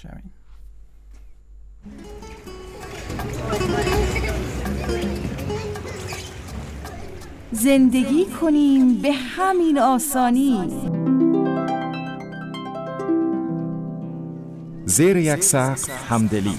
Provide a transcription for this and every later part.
شوین. زندگی کنیم به همین آسانی، زیر یک سقف همدلی،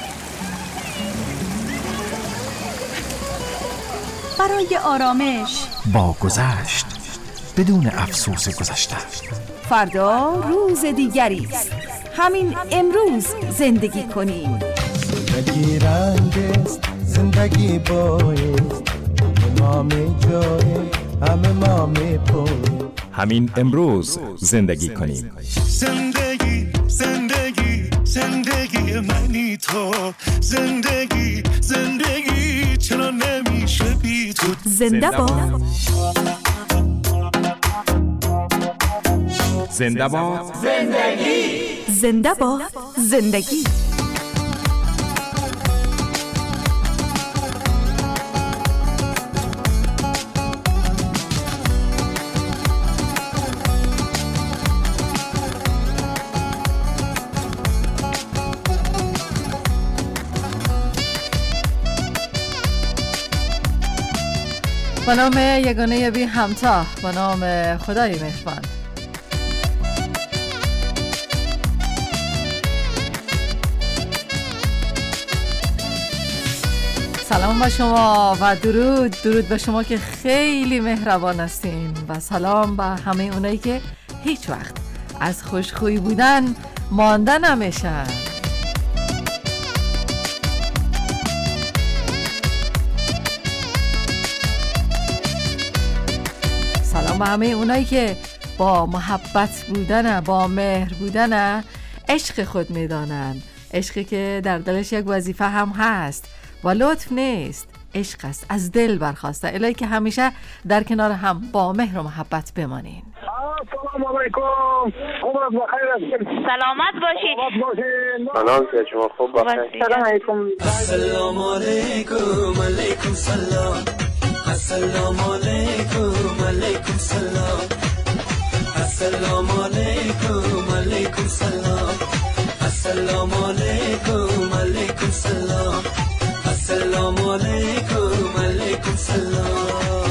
برای آرامش با گذشت بدون افسوس گذشته. فردا روز دیگری است، همین امروز زندگی کنیم. زندگی رنگ است، زندگی بایست، همه می جای همه ما می پوی. همین امروز زندگی کنیم. زندگی زندگی زندگی منی تو، زندگی زندگی چرا نمیشه بی تو. زنده باد، زنده باد زندگی، زنده باد زندگی. با نام یگانه بی همتا، با نام خدای مهربان. سلام با شما و درود به شما که خیلی مهربان هستین و سلام به همه اونایی که هیچ وقت از خوشخویی بودن مانده نمیشن. سلام به همه اونایی که با محبت بودن، با مهر بودن عشق خود میدانن، عشقی که در دلش یک وظیفه هم هست و لطف نیست، عشق است، از دل برخواسته. الهی که همیشه در کنار هم با مهر و محبت بمانین. سلام علیکم، عمرت بخیر هستید. سلامت باشید. سلام که شما خوب باشید. سلام علیکم. السلام علیکم، علیکم سلام. السلام علیکم، علیکم سلام. السلام علیکم، علیکم سلام. السلام علیکم، علیکم سلام. السلام علیکم، علیکم سلام.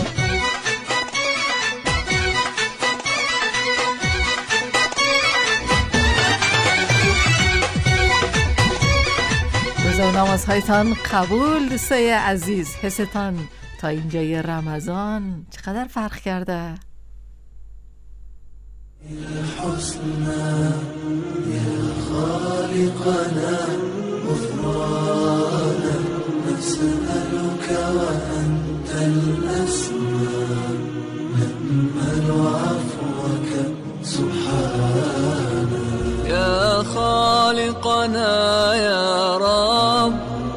روزه و نمازهایتان قبول. دوستای عزیز، حستان تا اینجای رمضان چقدر فرق کرده؟ الحسنى يا خالقنا غفرانا نسألك وأنت الأسمى نأمل عفوك سبحانا يا خالقنا يا رب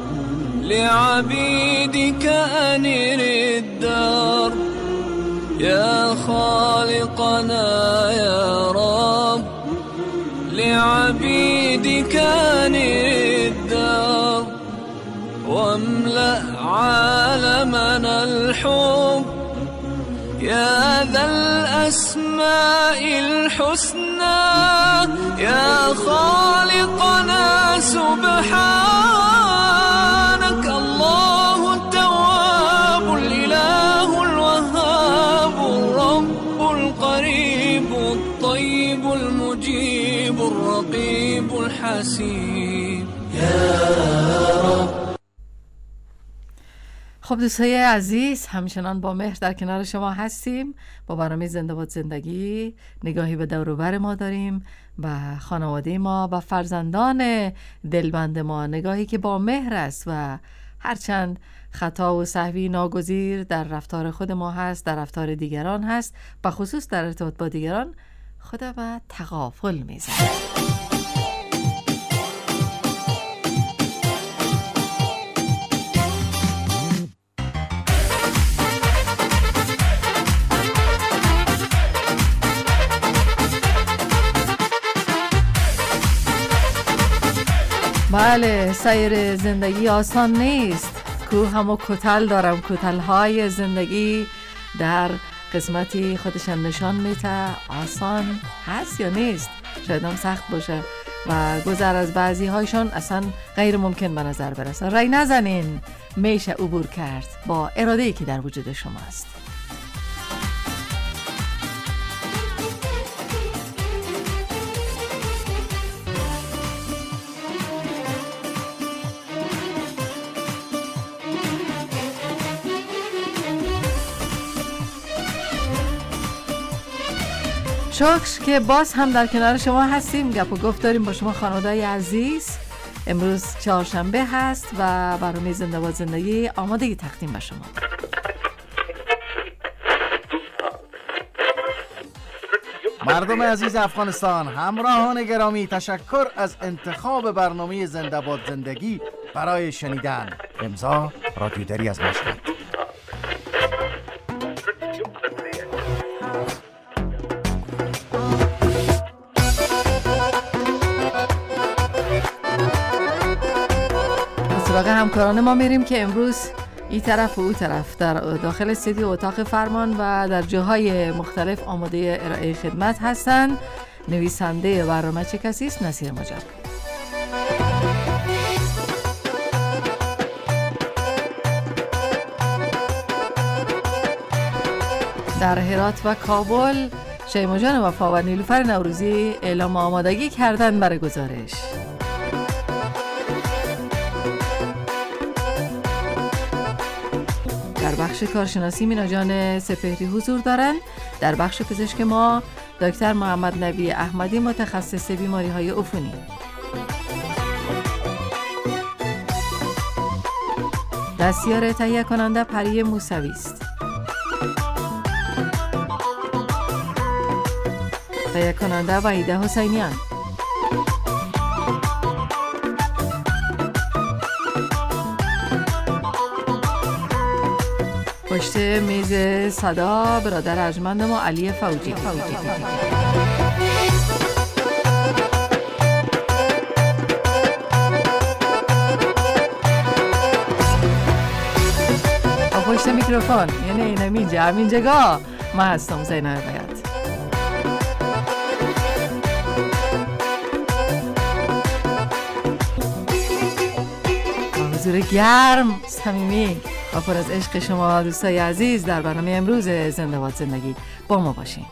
لعبيدك أنر الدار يا خالقنا يا رب لعبيدك أنر الدار واملأ عالمنا الحب يا ذا الأسماء الحسنى يا خالقنا سبحانك الله التواب الإله الوهاب الرب القريب الطيب المجيب الرقيب الحسيب يا رب. خب دوستای عزیز، همچنان با مهر در کنار شما هستیم. با برنامه زنده باد زندگی نگاهی به دور و بر ما داریم، به خانواده ما، به فرزندان دلبند ما، نگاهی که با مهر است و هرچند خطا و سهوی ناگزیر در رفتار خود ما هست، در رفتار دیگران هست، به خصوص در ارتباط با دیگران، خدا به تغافل میزنه. بله، سیر زندگی آسان نیست. کوه و کتل دارم، کتل‌های زندگی در قسمتی خودشان نشان میده آسان هست یا نیست. شاید هم سخت باشه، و گذر از بعضی هایشان اصلا غیر ممکن به نظر برسه. رای نزنین، میشه عبور کرد با اراده‌ای که در وجود شماست. شکر که باز هم در کنار شما هستیم، گپ و گفت داریم با شما خانواده‌ی عزیز. امروز چهارشنبه هست و برنامه زنده با زندگی آماده تقدیم به شما. مردم عزیز افغانستان، همراهان گرامی، تشکر از انتخاب برنامه زنده با زندگی برای شنیدن. امضا رادیو دری از مشهد. سراغ همکاران ما میریم که امروز این طرف و اون طرف در داخل استودیو اتاق فرمان و در جاهای مختلف آماده ارائه خدمت هستند. نویسنده برنامه چه کسی است؟ نصیر مجاب. در هرات و کابل شیما جان وفا و نیلوفر نوروزی اعلام آمادگی کردن برای گزارش. در بخش کارشناسی مینا جان سپهری حضور دارند. در بخش پزشک ما دکتر محمد نبی احمدی متخصص بیماری های عفونی. دستیار تهیه کننده پری موسوی است. تهیه کننده وحیده حسینیان. پشت میز صدا برادر ارجمند ما علی فوجی. پشت میکروفون یعنی همین جگاه من هستم زینب بیات. حضور گرم صمیمی و پر از عشق شما دوستای عزیز در برنامه امروز زنده باد زندگی با ما باشین.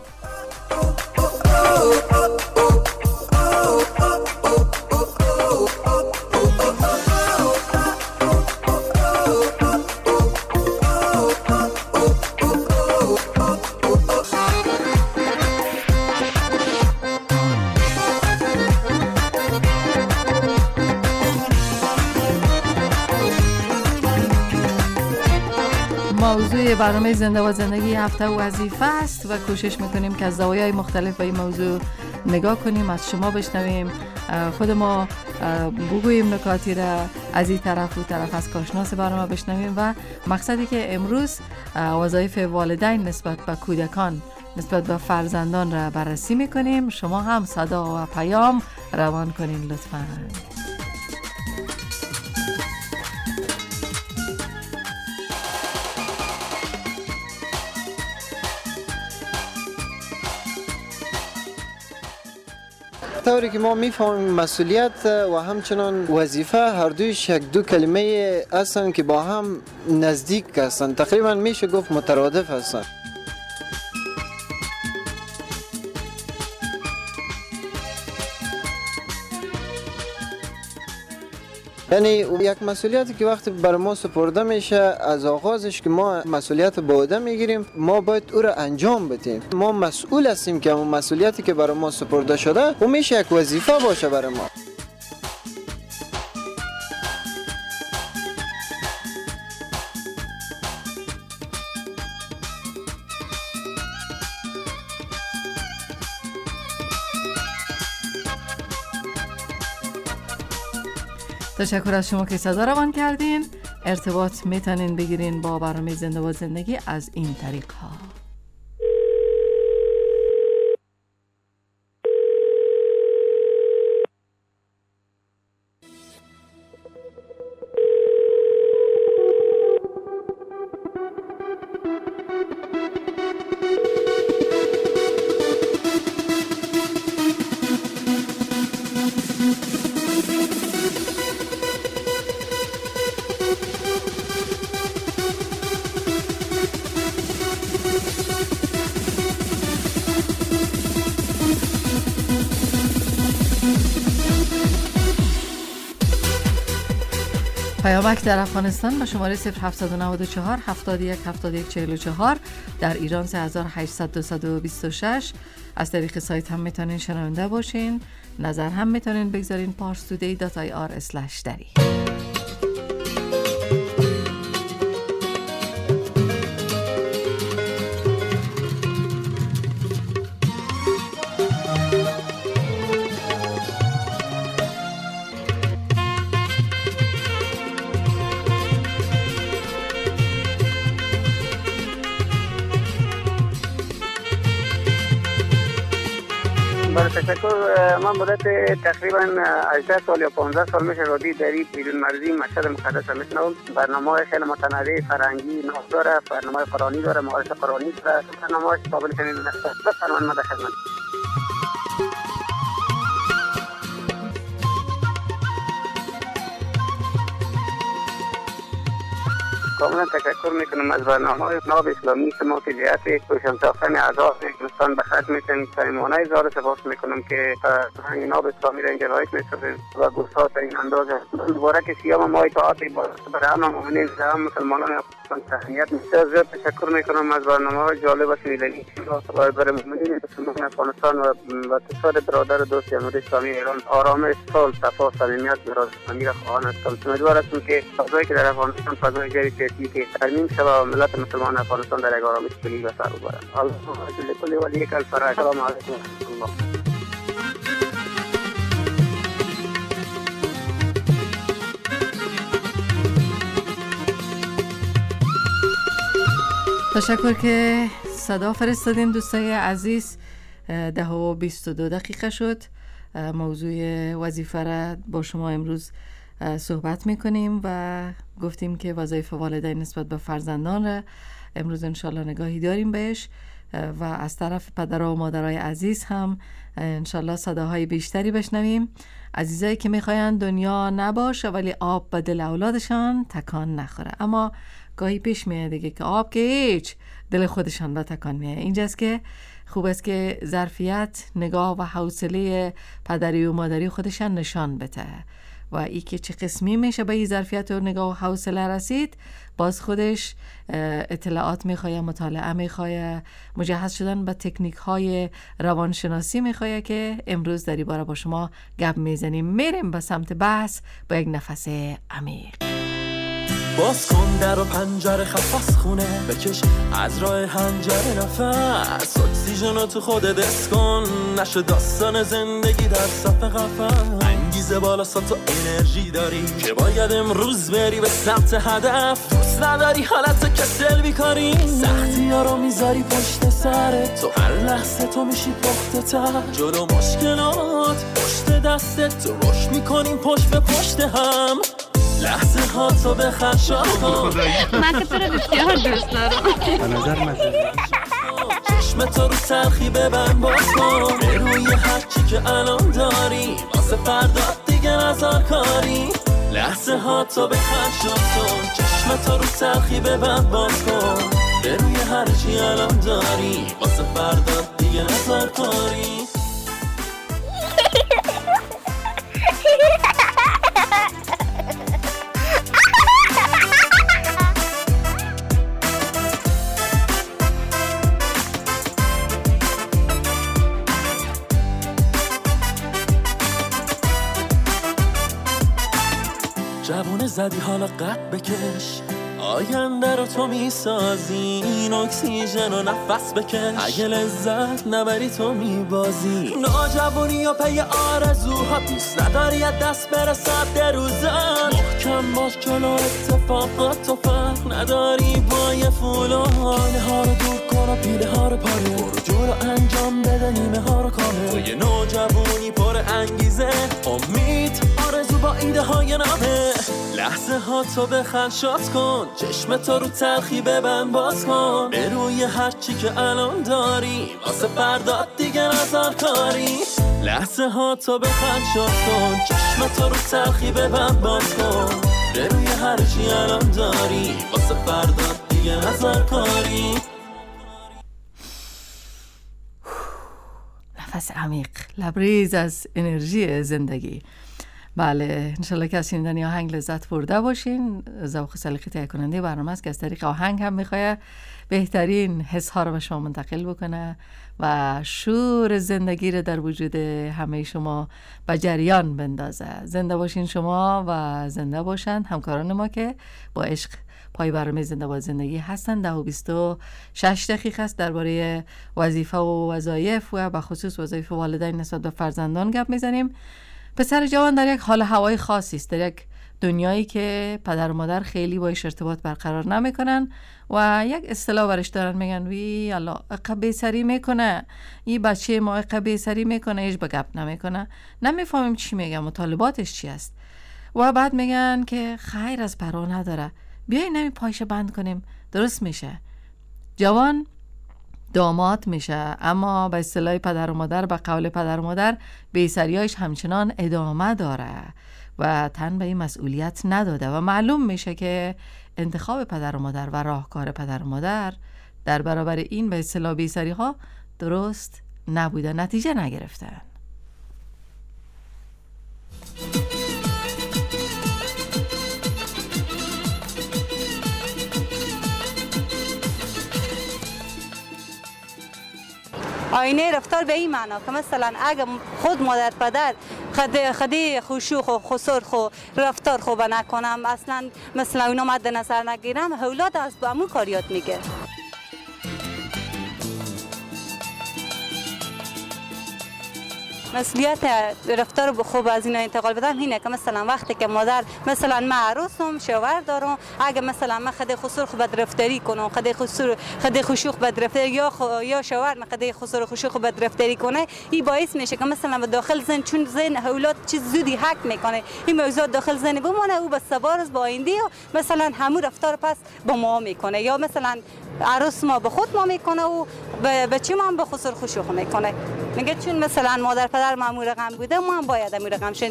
موضوع برنامه زنده با زندگی هفته وظیفه است و کوشش میکنیم که از زوایای مختلف به این موضوع نگاه کنیم، از شما بشنویم، خود ما بگوییم نکاتی را از این طرف و طرف از کارشناس برنامه بشنویم و مقصدی که امروز وظایف والدین نسبت به کودکان، نسبت به فرزندان را بررسی میکنیم. شما هم صدا و پیام روان کنین لطفاً. طوری که ما میفهمیم مسئولیت و همچنان وظیفه هر دویش یک دو کلمه هستند که با هم نزدیک هستند، تقریبا میشه گفت مترادف هستند. یعنی یک مسئولیتی که وقتی بر ما سپرده میشه، از آغازش که ما مسئولیت به عهده میگیریم، ما باید او را انجام بدیم. ما مسئول هستیم که اون مسئولیتی که بر ما سپرده شده او میشه یک وظیفه باشه برای ما. تشکر از شما که صدا روان کردین. ارتباط میتونین بگیرین با برنامه زنده با زندگی از این طریق ها. پیامک در افغانستان با شماره 0794 71 71 44، در ایران 3800 از طریق سایت هم میتونین شنونده باشین. نظر هم میتونین بگذارین parstoday.ir/dari. تشکر. من مدت تقریبا 18 سال یا 15 سال میشه رادیو دری بدون مرزی مشهد مقدس میشنوم. برنامه خیلی متنوع فرهنگی نام داره، برنامه قرآنی داره، معارف قرآنی داره، برنامه قابل شنیدن است. بفرمایید من در خدمت. کاملا تشکر میکنم از برنامه‌های ناب اسلامی شما که جهت روشن ساختن اعضای افغانستان به خط میتین. صمیمانه اظهار سپاس میکنم که فرهنگ ناب اسلامی را اینجا رایج میسازین و گفتار این اندازه دوباره که سیام ما اطاعتی برای همه مؤمنین و هم مسلمانان افغانستان تهنیت بسیار زیاد تشکر میکنم از برنامه‌های جالب و شنیدنی و برای مؤمنین مسلمان افغانستان و تصاد برادر دوست جمهوری اسلامی ایران آرامش، صلح، صفا، صمیمیت برای اسلامی را خواهان هستم. امیدوار هستم که فضایی که در افغانستان فضای جدید که ترمیم شود و ملت مسلمان افغانستان در یک آرامش کلی به سر ببرد. اللهم اجل کل ولیک الفرج. السلام علیکم و رحمت الله. تشکر که صدا فرستادین دوستای عزیز. 10:22 شد. موضوع وظیفه را با شما امروز صحبت میکنیم و گفتیم که وظایف والدین نسبت به فرزندان را امروز انشالله نگاهی داریم بهش و از طرف پدرها و مادرای عزیز هم انشالله صداهای بیشتری بشنویم. عزیزایی که میخواین دنیا نباشه ولی آب به دل اولادشان تکان نخوره، اما گاهی پیش میاد دیگه که آب که هیچ دل خودشان به تکان میاد. اینجاست که خوب است که ظرفیت، نگاه و حوصله پدری و مادری خودشان نشان بده و ای که چه قسمی میشه به این ظرفیت و نگاه و حوصله رسید، باز خودش اطلاعات میخواه، مطالعه میخواه، مجهز شدن به تکنیک های روانشناسی میخواه که امروز در این باره با شما گپ میزنیم. میریم به سمت بحث با یک نفس عمیق. باز کن در و پنجره خفاس خونه، بکش از راه هنجره نفس، اکسیژن تو خودت حس کن، نشه داستان زندگی در صف قفس. انگیزه بالا تو انرژی داری که باید امروز بری به سمت هدف، دوست نداری حالت کسل بیکاری، سختی ها رو میذاری پشت سرت، تو هر لحظه تو میشی پخته تر، جلو مشکلات پشت دستت، تو رشد میکنیم پشت به پشت هم، لحظه ها تو بخر شاد کن. من که تو رو بسیار دوست دارم. به نظر مزه چشم تو رو تلخی ببند باز کن، به روی هر چی که الان داری، واسه فردا دیگه نظر کاری، لحظه ها تو بخر شاد کن، چشم تو رو تلخی ببند باز کن، به روی هر چی الان داری، واسه فردا دیگه نظر کاری. جوونه زدی حالا قد بکش، آینده رو تو میسازی، این اکسیژن و نفس بکش، اگه لذت نبری تو میبازی، ناجوانی یا پی آرزوها، دوست نداری از دست برسد در روزن، محکم باش جلو اتفاقات، تو فرق نداری با یه فولانه ها رو دور کن و پیله ها رو پاره، برو جلو انجام بده نیمه ها رو کامل، تو یه ناجوانی پر انگیزه، امید آرزو با ایده های نامه، لحظه ها تو بخند شاد کن، چشم تو رو تلخی ببند باز کن، به روی هر چی که الان داری، واسه فردا دیگه نظر کاری، لحظه ها تو بخند شاد کن، چشم تو رو تلخی ببند باز کن، به روی هر چی الان داری، واسه فردا دیگه نظر کاری. نفس عمیق، لبریز از انرژی زندگی. بله، انشالله که از شنیدن آهنگ لذت برده باشین. ذوق سلیقه تهیه کننده برنامه است که از طریق آهنگ هم میخواد بهترین حس ها رو به شما منتقل بکنه و شور زندگی رو در وجود همه شما به جریان بندازه. زنده باشین شما و زنده باشن همکاران ما که با عشق پای برنامه زنده باد زندگی هستن. 10:26 دقیقه است درباره وظیفه و وظایف و به خصوص وظایف والدین نسبت به فرزندان گپ میزنیم. پسر جوان در یک حال هوای خاصی است، در یک دنیایی که پدر و مادر خیلی باش ارتباط برقرار نمیکنن و یک اصطلاح برش دارن، میگن وی الله عقب سری میکنه، این بچه ما عقب سری میکنه، هیچ به گپ نمیکنه، نمیفهمیم چی میگه، مطالباتش چی است. و بعد میگن که خیر از پروا نداره، بیاین نمی پایش بند کنیم درست میشه. جوان داماد میشه، اما به اصطلاح پدر و مادر، به قول پدر و مادر، بی‌سریایش همچنان ادامه داره و تن به این مسئولیت نداده و معلوم میشه که انتخاب پدر و مادر و راهکار پدر و مادر در برابر این به اصطلاح بی‌سری ها درست نبوده، نتیجه نگرفتن. آینه رفتار به این معنا که مثلا اگه خود مادر پدر خدی خوشوخ و خسرخ و رفتار خوب نکنم، اصلا مثلا اونا مد نظر نگیرم، اولاد از با همون کاریات میگه. مسئولیت رفتار خوب از اینا انتقال بدم اینه که مثلا وقتی که مادر مثلا من عروسم شوهر دارم، اگه مثلا من خدای خسرخ بدرفتاری کنم، خدای خوشوخ بدرفتاری یا شوهر من خدای خسرخ خوشوخ بدرفتاری کنه، این باعث میشه که مثلا داخل ذهن، چون ذهن اولاد چیز زودی حک میکنه، این موضوع داخل ذهن بمونه، او به سبارز با آینده و مثلا همون رفتار پس با ما میکنه، یا مثلا عروس ما به خود ما میکنه و بچه ما هم به خسرخ خوشوخ میکنه. میگه چون مثلا مادر پدر ما رقم بوده، ما هم باید امور رقم شن.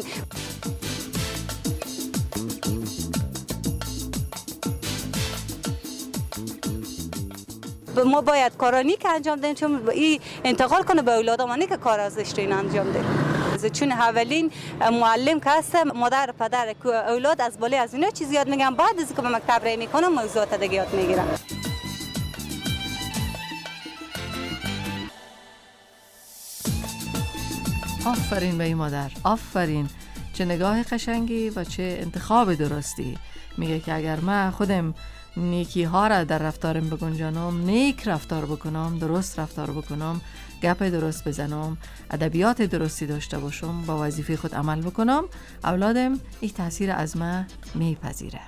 ما باید کارانی که انجام دهیم چون این انتقال کنه به اولاد ما، نه که کار ازش رو انجام ده. چون اولین معلم که هست مادر پدر اولاد از بالا از اینا چیز یاد میگن، بعد از که به مکتب رای میکنم موضوعات دیگه یاد میگیرن. آفرین به این مادر، آفرین، چه نگاه قشنگی و چه انتخاب درستی. میگه که اگر من خودم نیکی ها را در رفتارم بگنجانم، نیک رفتار بکنم، درست رفتار بکنم، گپ درست بزنم، ادبیات درستی داشته باشم، با وظیفه خود عمل بکنم، اولادم این تاثیر از من میپذیره.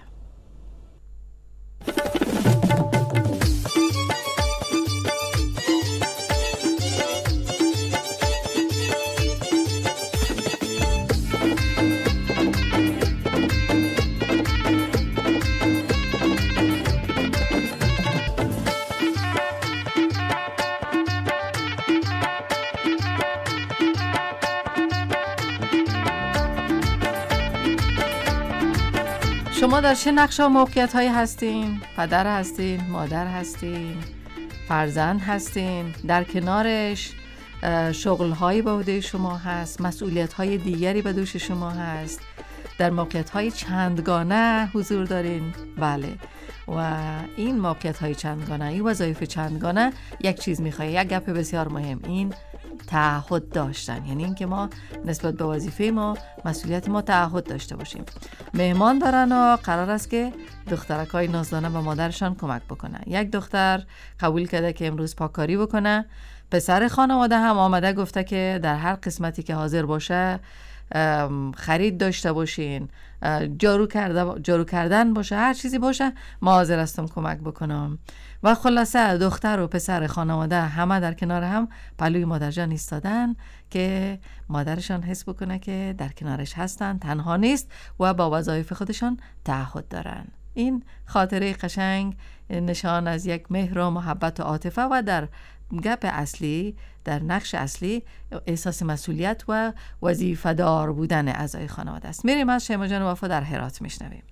شما در چه نقش و موقعیت هایی هستین؟ پدر هستین، مادر هستین، فرزند هستین، در کنارش شغل هایی به عهده شما هست، مسئولیت های دیگری به دوش شما هست، در موقعیت های چندگانه حضور دارین. بله، و این موقعیت های چندگانه، این وظایف چندگانه یک چیز میخواه، یک گپ بسیار مهم، این تعهد داشتن، یعنی این که ما نسبت به وظیفه ما، مسئولیت ما تعهد داشته باشیم. مهمان دارن و قرار است که دخترکای نازدانه به مادرشان کمک بکنن. یک دختر قبول کرده که امروز پاککاری بکنه، پسر خانواده هم آمده گفته که در هر قسمتی که حاضر باشه خرید داشته باشین، جارو کردن باشه، هر چیزی باشه ما حاضر هستم کمک بکنم. و خلاصه دختر و پسر خانواده همه در کنار هم پلوی مادر جان ایستادن که مادرشان حس بکنه که در کنارش هستن، تنها نیست و با وظایف خودشان تعهد دارن. این خاطره قشنگ نشان از یک مهر و محبت و عاطفه و در گپ اصلی، در نقش اصلی احساس مسئولیت و وظیفه دار بودن اعضای خانواده است. میریم از شیما جان وفا در هرات میشنویم.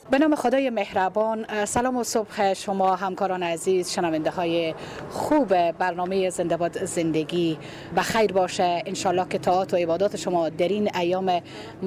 به نام خدای مهربان. سلام و صبح شما همکاران عزیز، شنونده های خوب برنامه زنده باد زندگی. بخیر باشه انشالله که طاعات و عبادات شما در این ایام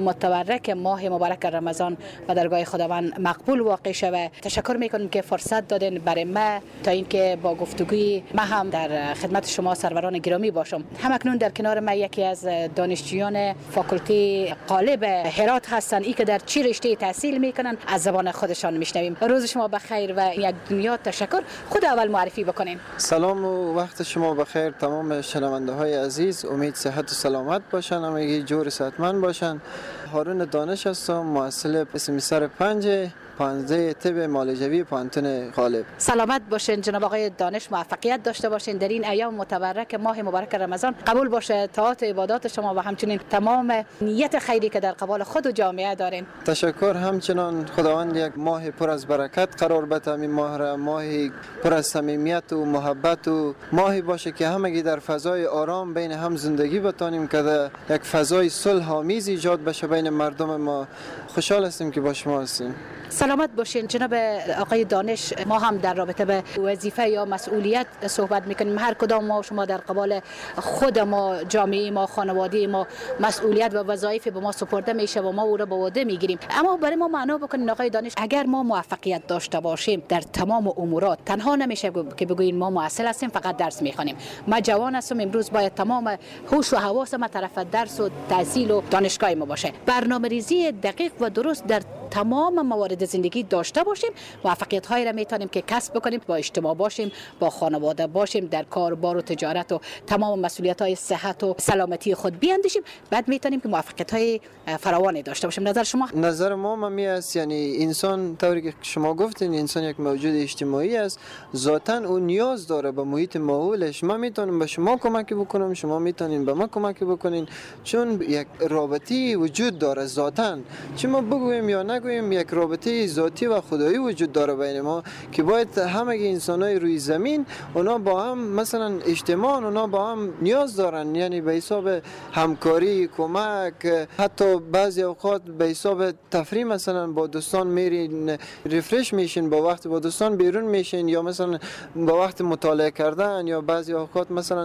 متبرک ماه مبارک رمضان و درگاه خداوند مقبول واقع شود. تشکر میکنم که فرصت دادن برای ما تا اینکه با گفتگوی ما هم در خدمت شما سروران گرامی باشم. همکنون در کنار ما یکی از دانشجویان فاکولته قالب هرات هستند، ای که در چی رشته تحصیل میکنن از زبان خودشان میشنویم. روز شما بخیر و یک دنیا تشکر. خود اول معرفی بکنین. سلام و وقت شما بخیر تمام شنونده های عزیز. امید صحت و سلامت باشن، همگی جور صحتمند باشن. هارون دانش هستم، محصل سمستر 5 پانزده طب معالجوی پانتون غالب. سلامت باشین جناب آقای دانش، موفقیت داشته باشین در این ایام متبرک ماه مبارک رمضان. قبول باشه طاعات و عبادات شما و همچنین تمام نیت خیری که در قبال خود و جامعه دارین. تشکر. همچنان خداوند یک ماه پر از برکت قرار بده. این ماه را ماهی پر از صمیمیت و محبت و ماهی باشه که همگی در فضای آرام بین هم زندگی بتانیم که یک فضای صلح آمیز ایجاد بشه بین مردم ما. خوشحال هستیم که با شما هستیم. سلامت باشین جناب آقای دانش. ما هم در رابطه به وظیفه یا مسئولیت صحبت میکنیم. هر کدام ما شما در قبال خود ما، جامعه ما، خانواده ما مسئولیت و وظایف به ما سپرده میشه و ما او را به عهده میگیریم. اما برای ما معنا بکنین آقای دانش، اگر ما موفقیت داشته باشیم در تمام امورات، تنها نمیشه که بگوییم ما محصل هستیم فقط درس میخوانیم. ما جوان هستم، امروز باید تمام هوش و حواس ما طرف درس و تحصیل و دانشگاه ما باشه. برنامه‌ریزی دقیق و درست در تمام موارد زندگی داشته باشیم، موفقیت هایی را میتونیم که کسب بکنیم، با اجتماع باشیم، با خانواده باشیم، در کاربار و تجارت و تمام مسئولیت های صحت و سلامتی خود بیاندیشیم، بعد میتونیم که موفقیت های فراوانی داشته باشیم. نظر شما؟ نظر ما می است، یعنی انسان طوری که شما گفتین انسان یک موجود اجتماعی است، ذاتاً اون نیاز داره به محیط ماحولش. ما میتونیم به شما کمک بکنیم، شما میتونین به ما کمک بکنین، چون یک رابطه وجود داره ذاتاً. چه ما بگویم یا نگویم یک رابطه ذاتی و خدایی وجود داره بین ما که باید همه انسانای روی زمین اونا با هم مثلا اجتماع، اونا با هم نیاز دارن، یعنی به حساب همکاری، کمک، حتی بعضی اوقات به حساب تفریح، مثلا با دوستان میرین ریفرش میشین، با وقت با دوستان بیرون میشین، یا مثلا با وقت مطالعه کردن، یا بعضی اوقات مثلا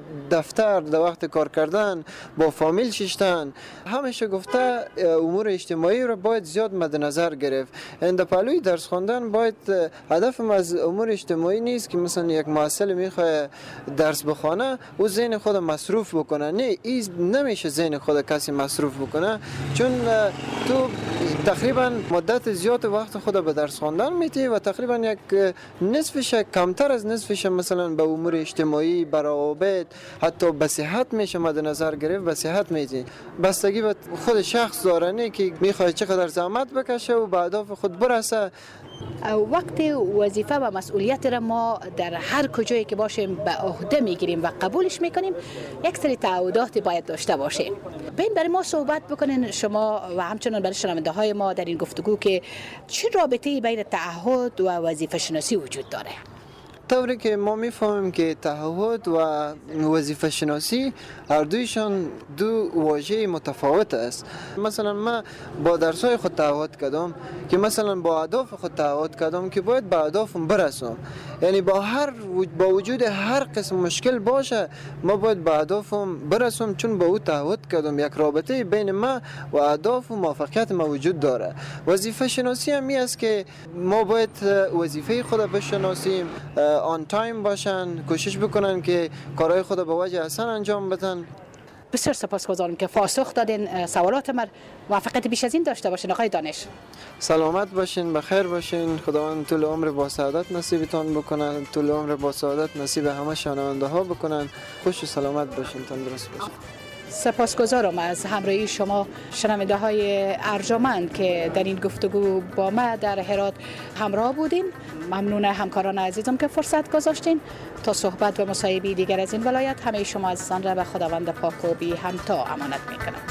دفتر در وقت کار کردن، با فامیل ششتن. همیشه گفته امور اجتماعی رو باید زیاد مد نظر گرفت. اند پلوی درس خواندن باید هدفم از امور اجتماعی نیست که مثلا یک محصل میخواد درس بخونه و ذهن خود مصروف بکنه. نه، این نمیشه ذهن خود کسی مصروف بکنه، چون تو تقریبا مدت زیاد وقت خود به درس خواندن میتی و تقریبا یک نصفش، کمتر از نصفش مثلا به امور اجتماعی، به روابط، حتی به صحت میشه مد نظر گرفت. به صحت میتی بستگی به خود شخص داره، نه که میخواد چقدر زحمت بکشه و به اهداف خود برسه. وقت وظیفه و مسئولیت را ما در هر کجایی که باشیم به عهده میگیریم و قبولش میکنیم، یک سری تعهدات باید داشته باشیم. بین برای ما صحبت بکنین شما و همچنان برای شنونده های ما در این گفتگو که چه رابطه‌ای بین تعهد و وظیفه شناسی وجود داره؟ طوری که ما میفهمیم که تعهد و وظیفه شناسی هر دویشان دو واژه متفاوت است. مثلا من با درس‌های خود تعهد کردم که مثلا با اهداف خود تعهد کردم که باید به اهدافم برسم. یعنی با وجود هر قسم مشکل باشه ما باید به اهدافم برسم، چون با او تعهد کردم. یک رابطه بین ما و اهداف و موفقیت ما وجود داره. وظیفه شناسی هم است که ما باید وظیفه خود بشناسیم، آن تایم باشن، کوشش بکنن که کارهای خود به وجه احسن انجام بدن. بسیار سپاسگزارم که پاسخ دادین سوالات من. موفقیت بیش از این داشته باشین آقای دانش. سلامت باشین، بخیر باشین. خداوند طول عمر با سعادت نصیبتان بکنن، طول عمر با سعادت نصیب همه شنونده ها بکنن. خوش و سلامت باشین، تندرست باشین. سپاسگزارم از همراهی شما شنونده های ارجمند که در این گفتگو با ما در هرات همراه بودین. ممنون همکاران عزیزم که فرصت گذاشتین. تا صحبت و مصاحبه دیگر از این ولایت همه شما عزیزان را به خداوند پاک و بی همتا امانت میکنم.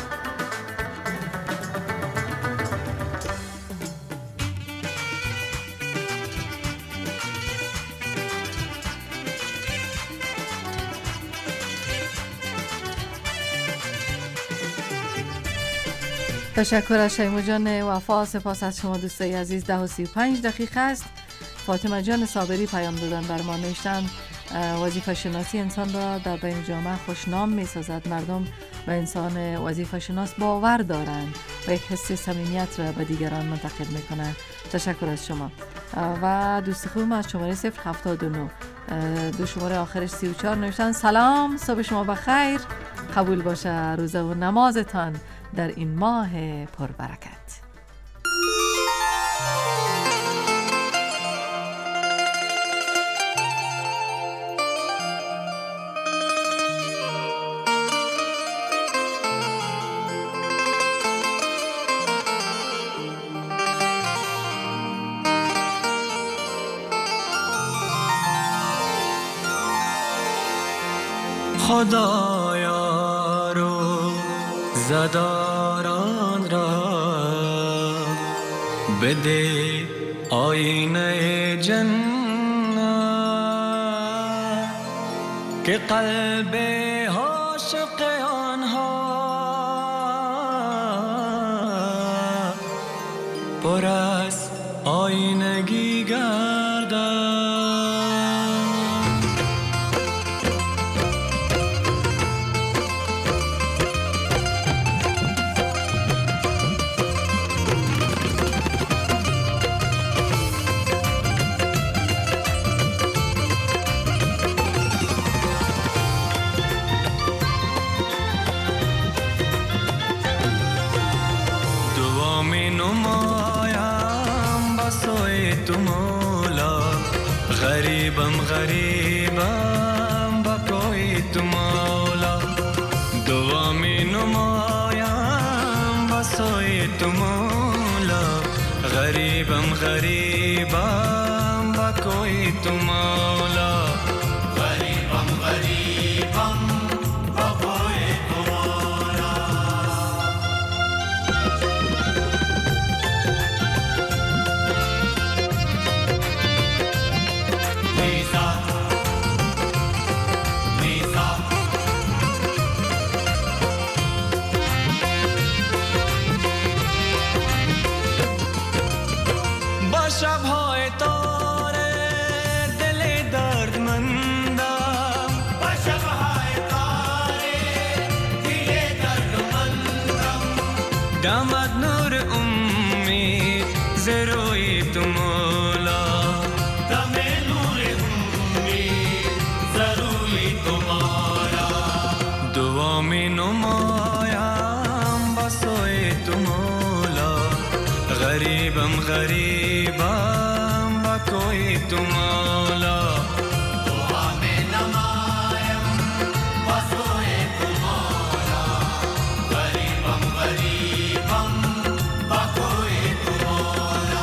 تشکر از شیما جان وفا. سپاس از شما دوستای عزیز. 10:35 است. فاطمه جان صابری پیام دادن بر ما، نوشتن وظیفه شناسی انسان را در بین جامعه خوشنام می سازد. مردم و انسان وظیفه شناس باور دارند و یک حس صمیمیت را به دیگران منتقل می کنند. تشکر از شما. و دوست خوبم از شماره 079 دو شماره آخرش 34 نوشتن سلام، صبح شما بخیر، قبول باشه روزه و نمازتان در این ماه پربرکت. خدایا رو زداران را بده آینه جنت که قلب عاشق آنها پر از آینگی گردد. غریبم با کوئی تو مولا، دعا می نمایم با سوی تو مولا. غریبم غریبم با کوئی تو مولا، غریبم غریبم با کوئی تو مولا. شب‌های تاره دل دردمندم، با شب‌های تاره دل دردمندم. دامد نور امید ز روی تو مولا، دم نور امید ز روی تو مولا. دعا می نمایم با سوی تو مولا، غریبم غریبم با کوئی تو مولا. دعا می نمایم با سوی تو مولا، غریبم غریبم با کوئی تو مولا.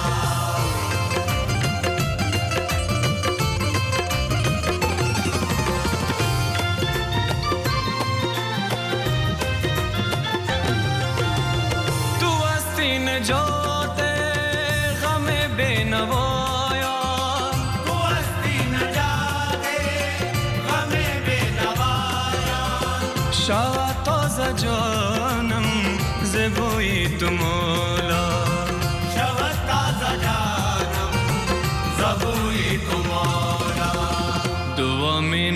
تو هستی نجات غم بینوایا، تو هستی نجات غم بینوایا. شاد تازه جانم ز بوی تو مولا، شاد تازه جانم ز بوی تو مولا. دعا می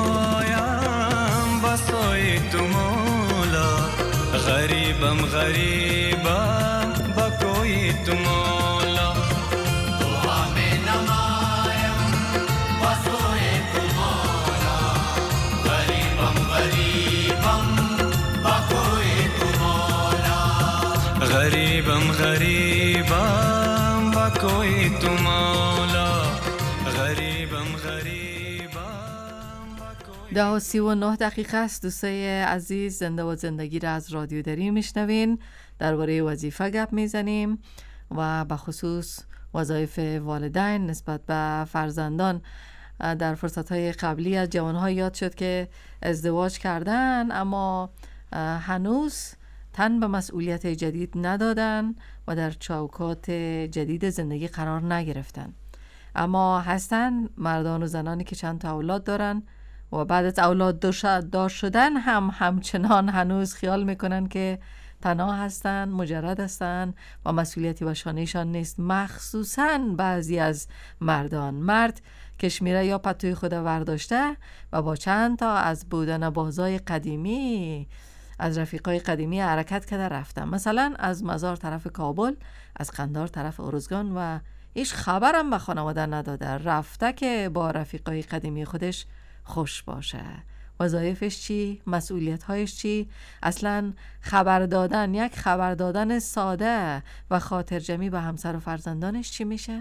نمایم با سوی تو مولا، غریبم غریبم با کوئی تو مولا. دعا می نمایم با سوی تو مولا، غریبم غریبم با کوئی تو مولا. غریبم غریبم با کوئی تو مولا، غریبم غریبم با کوئی. 10:39 است. دوستای عزیز، زنده و زندگی را از رادیو دری میشنوین. درباره وظیفه گپ میزنیم و به خصوص وظایف والدین نسبت به فرزندان. در فرصت‌های قبلی از جوان‌ها یاد شد که ازدواج کردن اما هنوز تن به مسئولیت جدید ندادن و در چوکات جدید زندگی قرار نگرفتن. اما هستن مردان و زنانی که چند تا اولاد دارن و بعد از اولاد دار شدن هم همچنان هنوز خیال میکنن که تنها هستند، مجرد هستند و مسئولیتی به شانهشان نیست. مخصوصاً بعضی از مردان، مرد کشمیره یا پتوی خود ورداشته و با چند تا از بودن بازای قدیمی، از رفیقای قدیمی حرکت کرده رفتن، مثلا از مزار طرف کابل، از قندار طرف ارزگان و هیچ خبرم به خانواده نداده، رفته که با رفیقای قدیمی خودش خوش باشه. وظایفش چی؟ مسئولیت‌هایش چی؟ اصلا خبر دادن، یک خبر دادن ساده و خاطر جمعی به همسر و فرزندانش چی میشه؟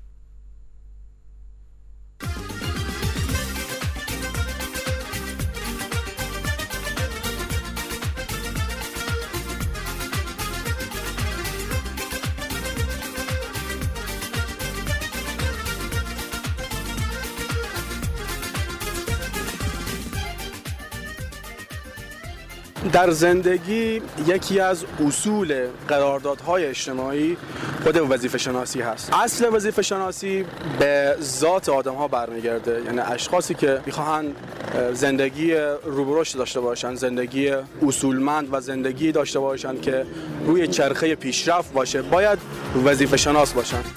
در زندگی یکی از اصول قراردادهای اجتماعی خود وظیفه شناسی هست. اصل وظیفه شناسی به ذات آدم ها برمیگرده، یعنی اشخاصی که میخواهند زندگی روبرشت داشته باشند، زندگی اصولمند و زندگی داشته باشند که روی چرخه پیشرفت باشه، باید وظیفه شناس باشند.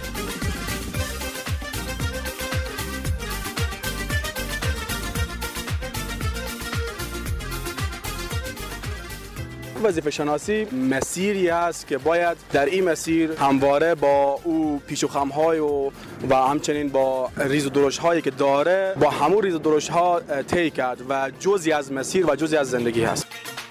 وظیفه شناسی مسیری است که باید در این مسیر همواره با او پیش و خم‌های و همچنین با ریز و درشت‌هایی که داره با همون ریز و درشت‌ها طی کرد و جزئی از مسیر و جزئی از زندگی هست.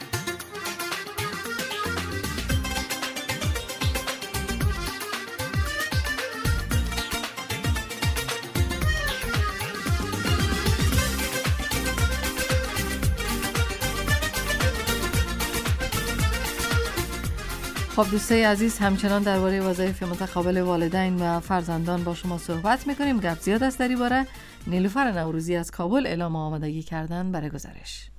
خب دوستای عزیز، همچنان درباره وظایف متقابل والدین و فرزندان با شما صحبت میکنیم. گپ زیاد است در این باره. نیلوفر نوروزی از کابل اعلام آمادگی کردن برای گزارش.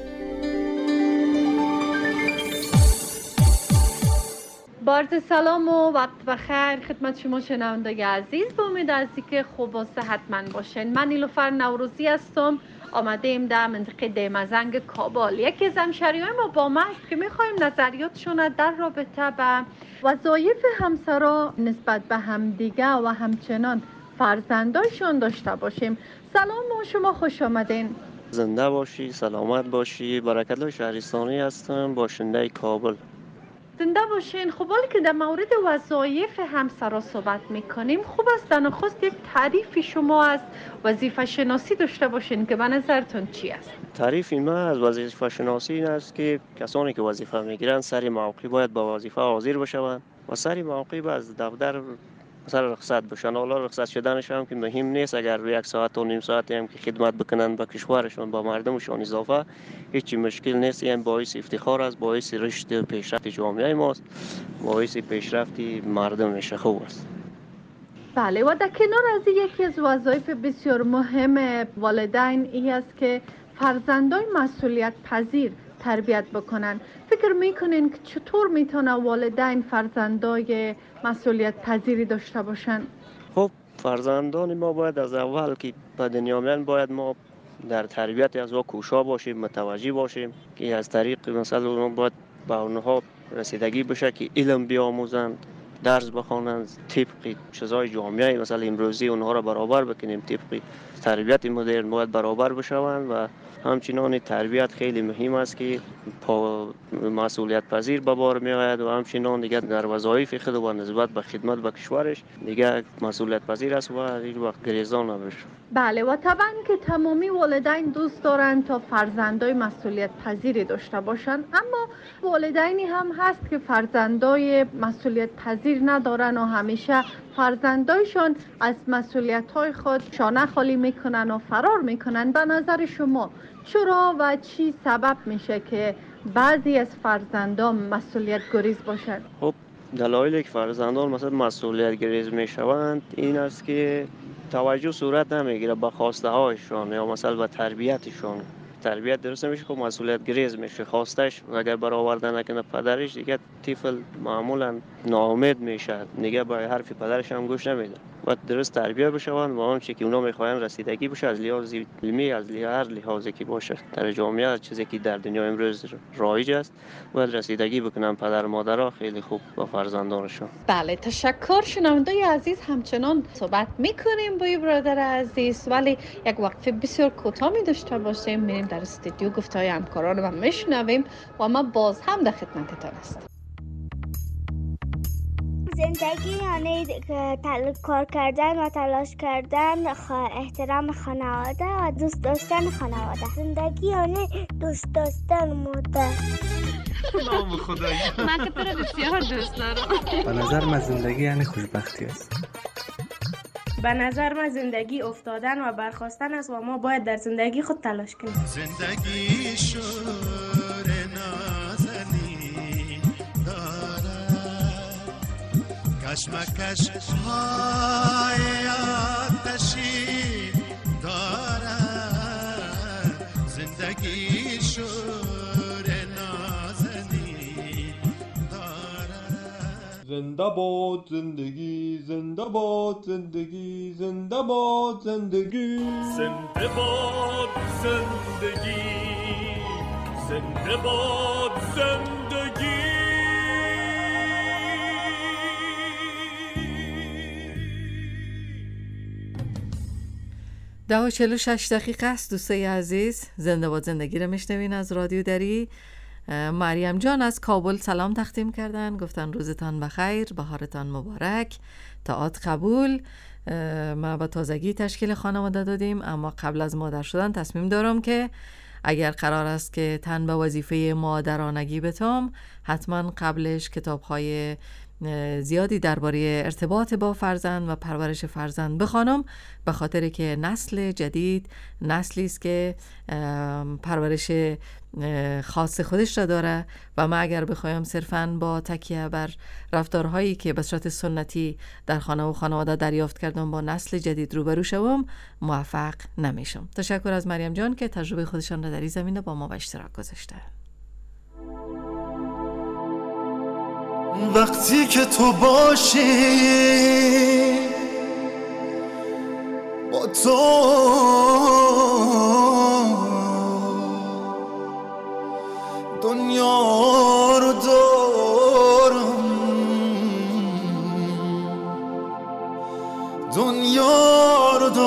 با عرض سلام و وقت بخیر خدمت شما شنوندگان عزیز، با امید از اینکه خوب و صحتمند باشین. من نیلوفر نوروزی هستم، آمده ایم در منطقه دیمزنگ کابل. یکی از همشهریای ما با ما است که میخوایم نظریاتشون در رابطه به وظایف همسرا نسبت به همدیگه و همچنان فرزندایشون داشته باشیم. سلام و شما خوش آمدین. زنده باشی، سلامت باشی. برکت الله شهرستانی هستم، باشنده کابل. زنده باشین. خب حالی که در مورد وظایف همسرا صحبت میکنیم، خوب است در نخست یک تعریف شما از وظیفه شناسی داشته باشین که به نظرتون چی است؟ تعریف من از وظیفه شناسی این است که کسانی که وظیفه میگیرن سری موقعی باید با وظیفه حاضر بشوند و سری موقعی از دفتر مثلا رخصت بشن. حالا رخصت شدنش هم که مهم نیست، اگر یک ساعت و نیم ساعتی هم که خدمت بکنن به کشورشون، با مردمشون اضافه، هیچ مشکل نیست. این باعث افتخار است، باعث رشد و پیشرفت جامعه ماست، باعث پیشرفت مردمش خوب است. بله، و در کنار از یکی از وظایف بسیار مهم والدین این است که فرزندان مسئولیت پذیر تربیت بکنن. فکر میکنین که چطور میتونه والدین فرزندای مسئولیت پذیری داشته باشن؟ خب فرزندان ما باید از اول که به دنیا میان باید ما در تربیت از او کوشا باشیم، متوجه باشیم که از طریق مثلا اونها باید به اونها رسیدگی بشه که علم بیاموزند، درس بخوانند، طبق چیزای جامعه مثلا امروزی اونها را برابر بکنیم، طبق تربیت مدرن باید برابر بشوند. و همچنان تربیت خیلی مهم است که مسئولیت پذیر به بار می آید و همچنان دیگه در وظایف خود و نسبت به خدمت به کشورش دیگه مسئولیت پذیر است و این وقت گریزان نباشه. بله، و طبعا که تمامی والدین دوست دارند تا فرزندای مسئولیت پذیری داشته باشند، اما والدینی هم هست که فرزندای مسئولیت پذیر ندارن و همیشه فرزندایشان از مسئولیت‌های خود شانه خالی میکنن و فرار میکنن. به نظر شما چرا و چی سبب میشه که بعضی از فرزندان مسئولیت گریز باشند؟ خب دلایلی که فرزندان مثلا مسئولیت گریز میشوند این است که توجه صورت نمیگیره به خواسته هایشان یا مثلا به تربیتشان. تربیت درست نمیشه که مسئولیت گریز میشه. خواستش اگر برآورده نکنه پدرش، دیگه طفل معمولا ناامید میشه، دیگه به حرف پدرش هم گوش نمیده باید درست تربیت بشوند و آنچه که اونا میخواین رسیدگی بشه، از لحاظ علمی، از هر لحاظی که باشه در جامعه، چیزی که در دنیا امروز رایج است، باید رسیدگی بکنن پدر مادرها خیلی خوب با فرزندانشون. بله، تشکر. شنونده عزیز، همچنان صحبت میکنیم با برادر عزیز، ولی یک وقفه بسیار کوتاه می داشته باشیم. میریم در استودیو گفتهای همکاران و میشنویم و ما باز هم در خدمتتان هستیم. زندگی یعنی کار کردن و تلاش کردن، احترام خانواده و دوست داشتن خانواده. زندگی یعنی دوست داشتن مادر. نام خدایی. من که تو رو بسیار دوست دارم. به نظر من زندگی یعنی خوشبختی است. به نظر من زندگی افتادن و برخاستن است و ما باید در زندگی خود تلاش کنیم. زندگی شور نازنین دارد، کشمکش های آتشین دارد. زندگی شور نازنین دارد. زنده باد زندگی، زنده باد زندگی، زنده باد زندگی، زنده باد زندگی، زنده باد زندگی. 10:46 است. دوستای عزیز، زنده باد زندگی رو میشنوین از رادیو دری. مریم جان از کابل سلام تقدیم کردن، گفتن روزتان بخیر، بهارتان مبارک، طاعات قبول. ما با تازگی تشکیل خانواده دادیم، اما قبل از مادر شدن تصمیم دارم که اگر قرار است که تن به وظیفه مادرانگی بتم، حتما قبلش کتاب‌های زیادی درباره ارتباط با فرزند و پرورش فرزند بخوانم، به خاطر که نسل جدید نسلی است که پرورش خاص خودش را داره و ما اگر بخوایم صرفاً با تکیه بر رفتارهایی که به صورت سنتی در خانه و خانواده دریافت کردم با نسل جدید روبرو شوم، موفق نمیشم. تشکر از مریم جان که تجربه خودشان را در این زمینه با ما به اشتراک گذاشته. وقتی که تو باشی با تو، دنیا رو دارم، دنیا رو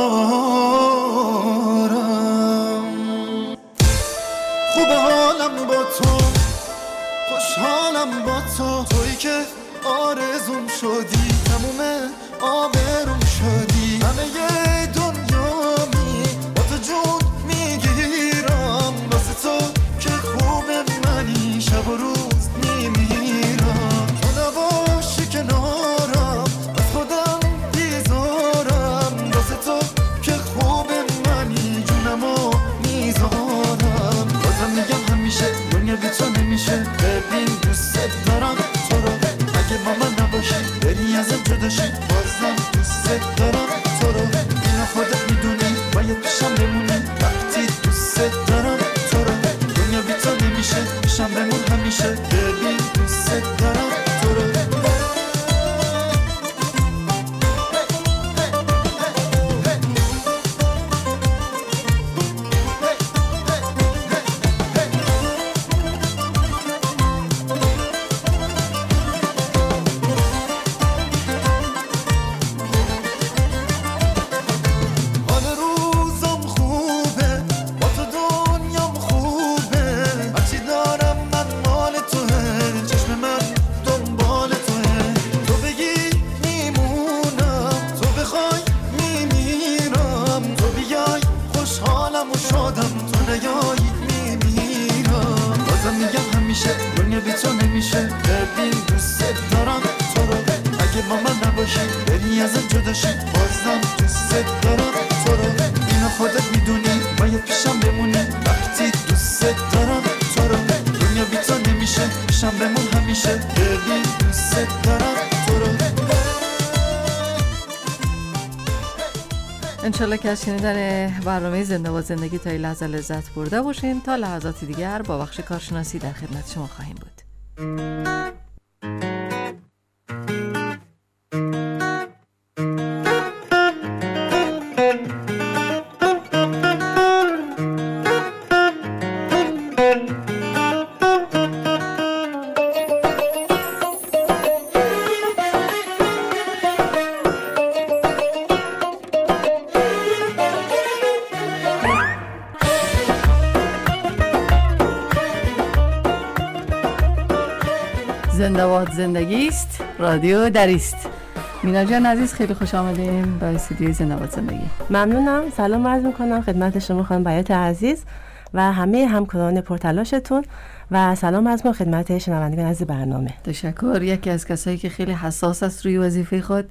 دارم. خوب حالم با تو، خوشحالم با تو، تویی که آرزوم شدی، تموم آبروم شدی. همه ی دنیامی با تو جون میگیرم، واسه تو که خوب منی، شب و روز میمیرم. تو نباشی کنارم، از خودم بیزارم، واسه تو که خوب منی، جونمو میذارم. بازم میگم همیشه دنیا بی تو نمیشه، ببین دوست دارم تو رو، اگه با من نباشی بری ازم جداشی، بازم دوست دارم تو رو. اینو خودت میدونی، باید پیشم بمونی وقتی دوست دارم تو رو. دنیا بی تو نمیشه، پیشم بمون همیشه، ببین دوست دارم تو رو. انشالله که از شنیدن برنامه زنده باد زندگی تا این لحظه لذت برده باشین. تا لحظاتی دیگر با بخش کارشناسی در خدمت شما خواهیم بود. زنده باد زندگی است، رادیو دریست. مینا جان عزیز خیلی خوش آمدین به استودیوی زنده باد زندگی. ممنونم. سلام عرض می‌کنم خدمت شما خانم بیات عزیز و همه همکاران پرتلاشتون و سلام عرض می‌کنم خدمت شنوندگان عزیز برنامه. تشکر. یکی از کسایی که خیلی حساس است روی وظیفه خود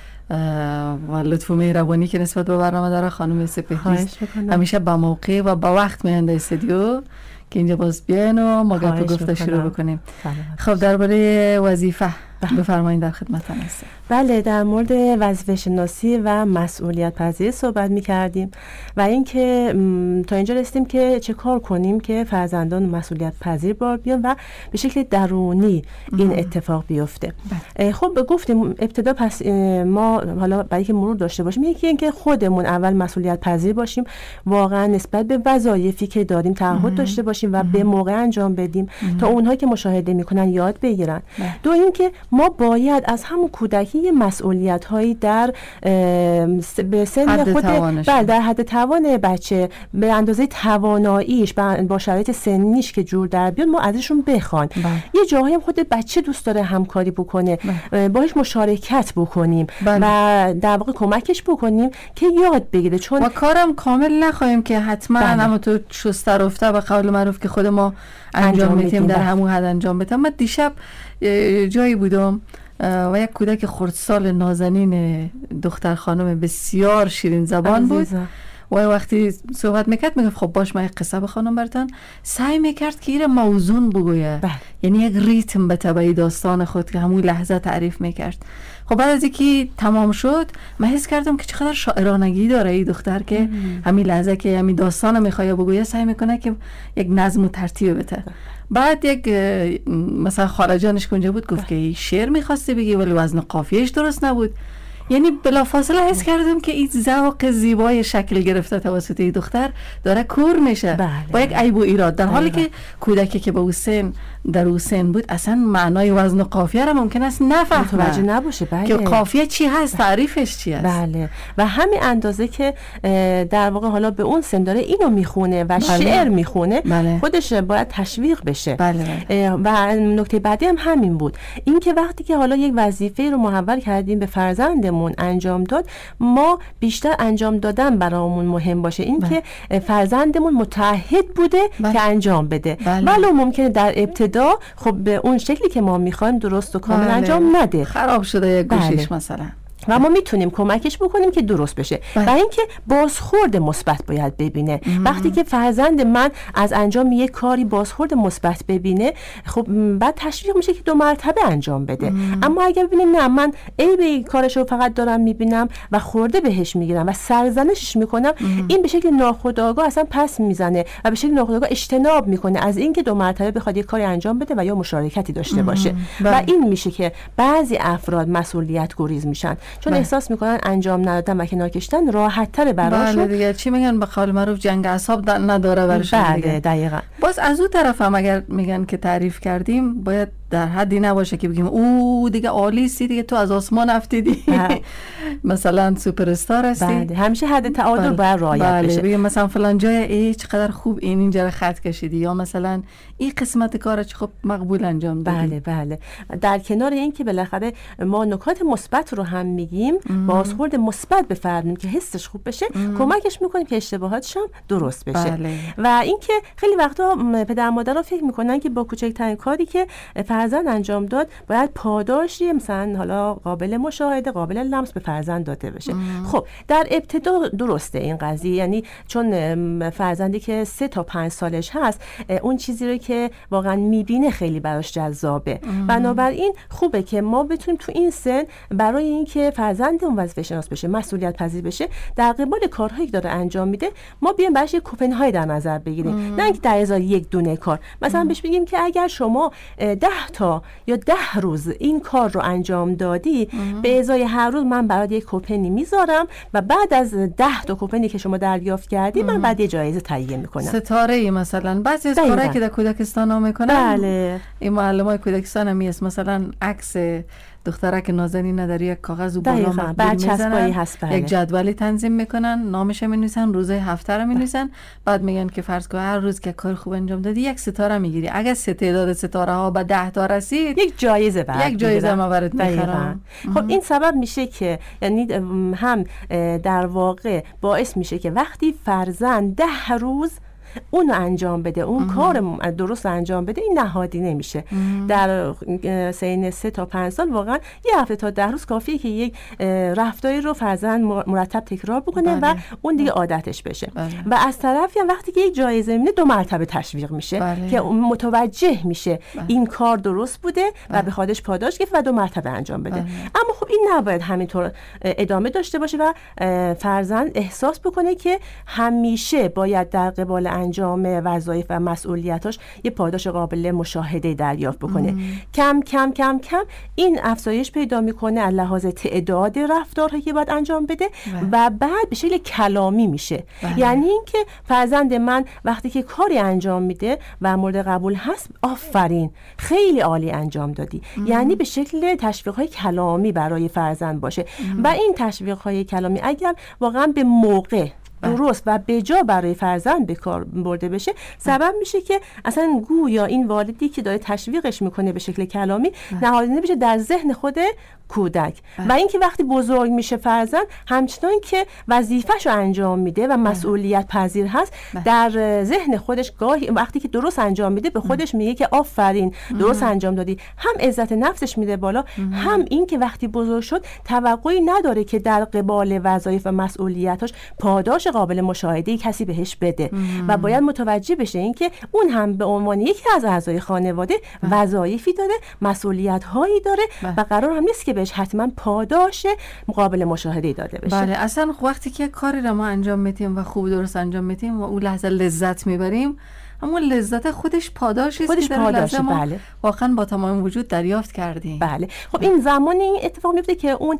و لطف و مهربانی که نسبت به برنامه داره خانم سپهری، همیشه با موقع و با وقت میاد استودیو که اینجا باز بیاین و ما گپ و گفته شروع بکنیم. خب درباره وظیفه بفرمایید، در خدمتتون هستم. بله، در مورد وظیفه شناسی و مسئولیت پذیری صحبت می‌کردیم و اینکه تا اینجا رسیدیم که چه کار کنیم که فرزندان مسئولیت پذیر بار بیان و به شکل درونی این اتفاق بیفته. خب گفتیم ابتدا پس ما حالا برای اینکه مرور داشته باشیم، یکی اینکه خودمون اول مسئولیت پذیر باشیم، واقعا نسبت به وظایفی که داریم تعهد داشته باشیم و به موقع انجام بدیم تا اونها که مشاهده میکنن یاد بگیرن. دو اینکه ما باید از همون کودکی مسئولیت هایی در به سن خود در حد توان بچه به اندازه تواناییش با شرایط سنیش که جور در بیاد ما ازشون بخوان. یه جاهایی هم خود بچه دوست داره همکاری بکنه، باهاش مشارکت بکنیم و در واقع کمکش بکنیم که یاد بگیره. چون و کارم کامل نخواهیم که حتما اما تو شسته رفته و قول معروف که خود ما انجام میدیم در همون حد انجام بدیم. من دیشب جایی بودم و یک کودک خردسال نازنین دختر خانم بسیار شیرین زبان بود و وقتی صحبت میکرد میگفت خب باش من یک قصه بخونم براتون، سعی میکرد که ایره موزون بگویه، یعنی یک ریتم به تبع داستان خود که همون لحظه تعریف میکرد. خب بعد از اینکه تمام شد من حس کردم که چقدر شاعرانگی داره این دختر که همین لحظه که همین داستان میخواد بگویه سعی میکنه که یک نظم و ترتیب بده. بعد یک مثلا خالجانش کنجا بود گفت که شعر میخواسته بگی ولی وزن قافیهش درست نبود. یعنی بلافاصله حس کردم که این ذوق زیبای شکل گرفته توسط این دختر داره کور میشه با یک عیب و ایراد، در حالی که کودکی که به او سن در او سن بود اصلا معنای وزن و قافیه را ممکن است نفهمه، متوجه نباشه. که قافیه چی هست، تعریفش چی هست. بله، و همین اندازه که در واقع حالا به اون سن داره اینو میخونه و شعر میخونه، خودش باید تشویق بشه. و نکته بعدی هم همین بود، اینکه وقتی که حالا یک وظیفه رو محول کردیم به فرزندمون انجام داد، ما بیشتر انجام دادن برامون مهم باشه، این که فرزندمون متعهد بوده که انجام بده. ولو ممکنه در ابتدا خب به اون شکلی که ما میخوایم درست و کامل انجام نده، خراب شده یک گوشش مثلا، و ما میتونیم کمکش بکنیم که درست بشه. و اینکه بازخورد مثبت باید ببینه. وقتی که فرزند من از انجام یک کاری بازخورد مثبت ببینه، خب بعد تشویق میشه که 2 مرتبه انجام بده. اما اگر ببینه نه من عیب کارشو فقط دارم میبینم و خورده بهش میگیرم و سرزنشش میکنم، این به شکل ناخودآگاه اصلا پس میزنه و به شکل ناخودآگاه اجتناب میکنه از اینکه 2 مرتبه بخواد یک کاری انجام بده و یا مشارکتی داشته باشه. و این میشه که بعضی افراد مسئولیت گریز میشن، چون احساس میکنن انجام ندادن و کنار کشیدن راحت تره براشون. بله دیگه، چی میگن به قول معروف جنگ اعصاب نداره براشون دیگه. بله دقیقاً. باز از اون طرف هم اگر میگن که تعریف کردیم باید در حدی نباشه که بگیم او دیگه عالی هستی، دیگه تو از آسمان افتیدی مثلا سوپر استار هستی. بله، همیشه حد تعادل باید رعایت بشه. بگیم مثلا فلان جای چقدر خوب اینجا رو خط کشیدی، یا مثلا این قسمت کارا چه خوب مقبول انجام دادی. بله. در کنار این که بالاخره ما نکات مثبت رو هم میگیم، بازخورد مثبت بفرماییم که حسش خوب بشه، کمکش میکنیم که اشتباهاتش هم درست بشه. و اینکه خیلی وقتا پدر مادرها فکر میکنن که با کوچکترین کاری که فرزند انجام داد باید پاداشی مثلا حالا قابل مشاهده، قابل لمس به فرزند داده بشه. خب در ابتدا درسته این قضیه، یعنی چون فرزندی که 3 تا 5 سالش هست اون چیزی رو که واقعا میبینه خیلی براش جذابه. بنابراین خوبه که ما بتونیم تو این سن برای اینکه فرزندمون وظیفه شناس بشه، مسئولیت پذیر بشه، در قبال کارهایی که داره انجام میده ما بیایم براش کوپن‌های در نظر بگیریم، نه اینکه در ازای یک دونه کار. مثلا بهش بگیم که اگر شما 10 تا یا 10 روز این کار رو انجام دادی، به ازای هر روز من برات یک کوپنی میذارم و بعد از 10 تا کوپنی که شما دریافت کردی من بعد یه جایزه تهیه میکنم. ستاره مثلا بعضی از کارهایی که در کودکستان ها میکنن. بله. این معلمای کودکستان هم مثلا عکس دخترک نازنین در یک کاغذ و بالا بعد چسبایی هست. یک جدولی تنظیم میکنن، نامش می‌نویسن، روز هفته رو می‌نویسن، بعد میگن که فرض کن هر روز که کار خوب انجام دادی یک ستاره میگیری. اگر تعداد ستاره ها به 10 تا رسید یک جایزه ما برات میخرم. خب این سبب میشه که یعنی هم در واقع باعث میشه که وقتی فرزند 10 روز اونو انجام بده، اون کار درست انجام بده، این نهادی نمیشه. در سن 3 تا 5 سال واقعا یه هفته تا 10 روز کافیه که یک رفتاری رو فرزند مرتب تکرار بکنه و اون دیگه عادتش بشه. و از طرفی هم وقتی که یک جایزه میبینه 2 مرتبه تشویق میشه که متوجه میشه این کار درست بوده و به خودش پاداش گرفت و 2 مرتبه انجام بده. اما خب این نباید همینطور ادامه داشته باشه و فرزند احساس بکنه که همیشه باید در قبال انجام وظایف و مسئولیتاش یه پاداش قابل مشاهده دریافت بکنه. کم کم کم کم این افزایش پیدا میکنه از لحاظ تعداد رفتارهایی که باید انجام بده و بعد به شکل کلامی میشه. یعنی اینکه فرزند من وقتی که کاری انجام میده و مورد قبول هست، آفرین خیلی عالی انجام دادی. یعنی به شکل تشویق‌های کلامی برای فرزند باشه و این تشویق‌های کلامی اگر واقعا به موقع درست و بجا برای فرزند به کار برده بشه، سبب میشه که اصلا گویا این والدی که داره تشویقش میکنه به شکل کلامی نهادینه بشه در ذهن خود کودک. و اینکه وقتی بزرگ میشه فرزند همچنان که وظیفه‌شو انجام میده و مسئولیت پذیر هست، در ذهن خودش گاهی وقتی که درست انجام میده به خودش میگه که آفرین درست انجام دادی. هم عزت نفسش میده بالا، هم این که وقتی بزرگ شد توقعی نداره که در قبال وظایف و مسئولیتاش پاداش قابل مشاهده کسی بهش بده و باید متوجه بشه این که اون هم به عنوان یکی از اعضای خانواده وظایفی داره، مسئولیت‌هایی داره و قرار هم نیست که بهش حتما پاداش قابل مشاهده داده بشه. بله، اصلا وقتی که کاری رو ما انجام میدیم و خوب درست انجام میدیم و اون لحظه لذت میبریم، اما لذت خودش پاداشی است که در لحظه ما واقعا با تمام وجود دریافت کردیم. بله. خب این زمانی این اتفاق میفته که اون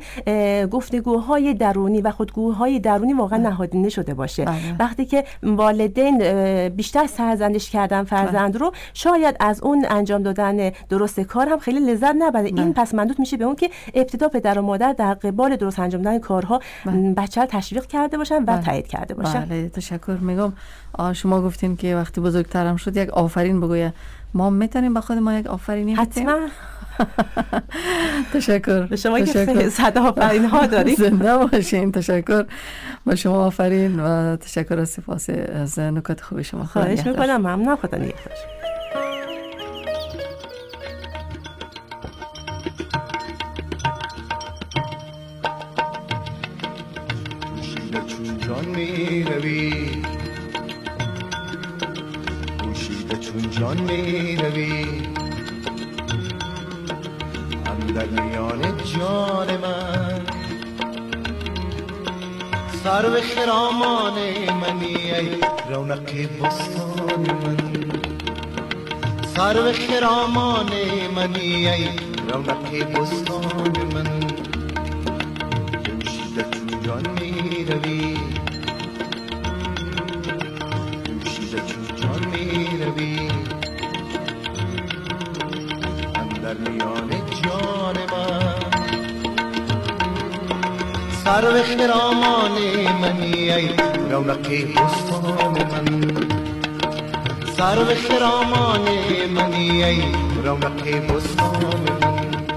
گفتگوهای درونی و خودگوهای درونی واقعا نهادینه شده باشه. وقتی که والدین بیشتر سرزنش کردن فرزند رو، شاید از اون انجام دادن درست کار هم خیلی لذت نبره. این پس مندوب میشه به اون که ابتدا پدر و مادر در قبال درست انجام دادن کارها بچه رو تشویق کرده باشن و تایید کرده باشن. بله، تشکر میگم. شما گفتین که وقتی بزرگترم شد یک آفرین بگویه. ما میتونیم به خود ما یک آفرینی حتما. تشکر به شما که 100 آفرین ها دارید. زنده باشین. تشکر به شما آفرین و تشکر از سپاس از نکات خوب شما. خواهش میکنم. ممنونم. خدا نگهدار. چون جان می روی اندر میان جان من، سرو خرامان منی ای رونق بستان من، سرو خرامان منی ای رونق بستان من. جمشید چون جان می روی، جمشید چون جان می روی اندر میان جان من، سرو خرامان منی ای رونق بستان من، سرو خرامان منی ای رونق بستان من.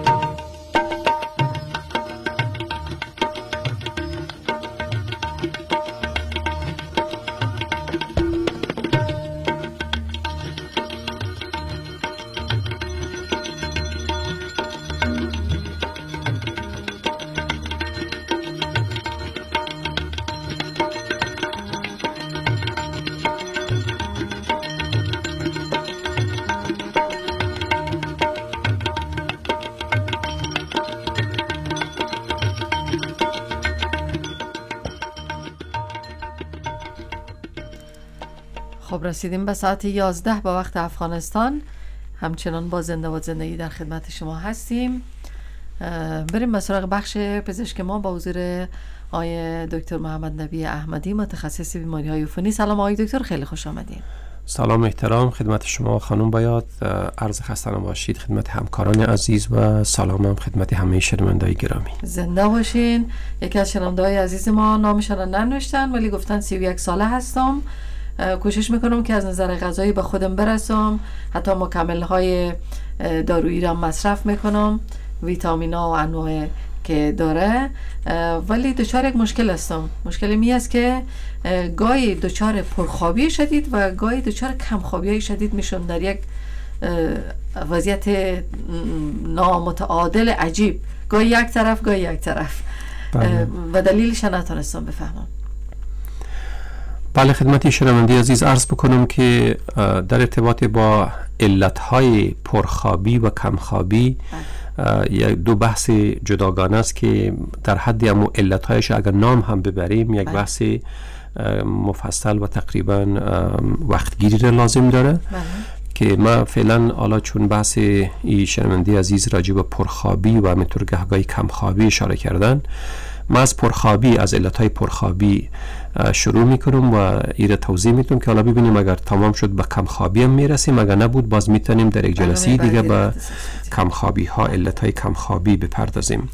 خب رسیدیم به ساعت 11 به وقت افغانستان. همچنان با زنده و زندگی در خدمت شما هستیم. بریم به سراغ بخش پزشک ما با حضور آقای دکتر محمد نبی احمدی، متخصص بیماری‌های عفونی. سلام آقای دکتر، خیلی خوش آمدید. سلام احترام خدمت شما خانم باید، عرض خسته نباشید خدمت همکاران عزیز و سلامم خدمت همه شنونده‌های گرامی. زنده باشین. یکی از شنونده‌های عزیز ما نامشان رو ننوشتن ولی گفتن 31 ساله هستم، کوشش میکنم که از نظر غذایی به خودم برسم، حتی مکمل‌های دارویی را مصرف میکنم، ویتامینا و انواع که داره، ولی دچار یک مشکل هستم. مشکل می است که گاهی دچار پرخوابی شدید و گاهی دچار کمخوابی شدید میشم در یک وضعیت نامتعادل عجیب، گاهی یک طرف گاهی یک طرف. و دلیلش نتونستم بفهمم. بله خدمت شنونده عزیز عرض بکنم که در ارتباط با علتهای پرخوابی و کمخوابی یک دو بحث جداگانه است که در حد امو علتهایش اگر نام هم ببریم یک بحث مفصل و تقریبا وقتگیری را لازم داره که ما فعلا حالا چون بحث ای شنونده عزیز راجع به پرخوابی و همینطور گهگاهی کمخوابی اشاره کردن، ما از پرخوابی، از علتهای پرخوابی شروع میکنم و ایره توضیح میتونم که حالا ببینیم اگر تمام شد به کمخوابی هم میرسیم، اگر نبود باز میتونیم در یک جلسه دیگه به کمخوابی ها، علتهای کمخوابی بپردازیم.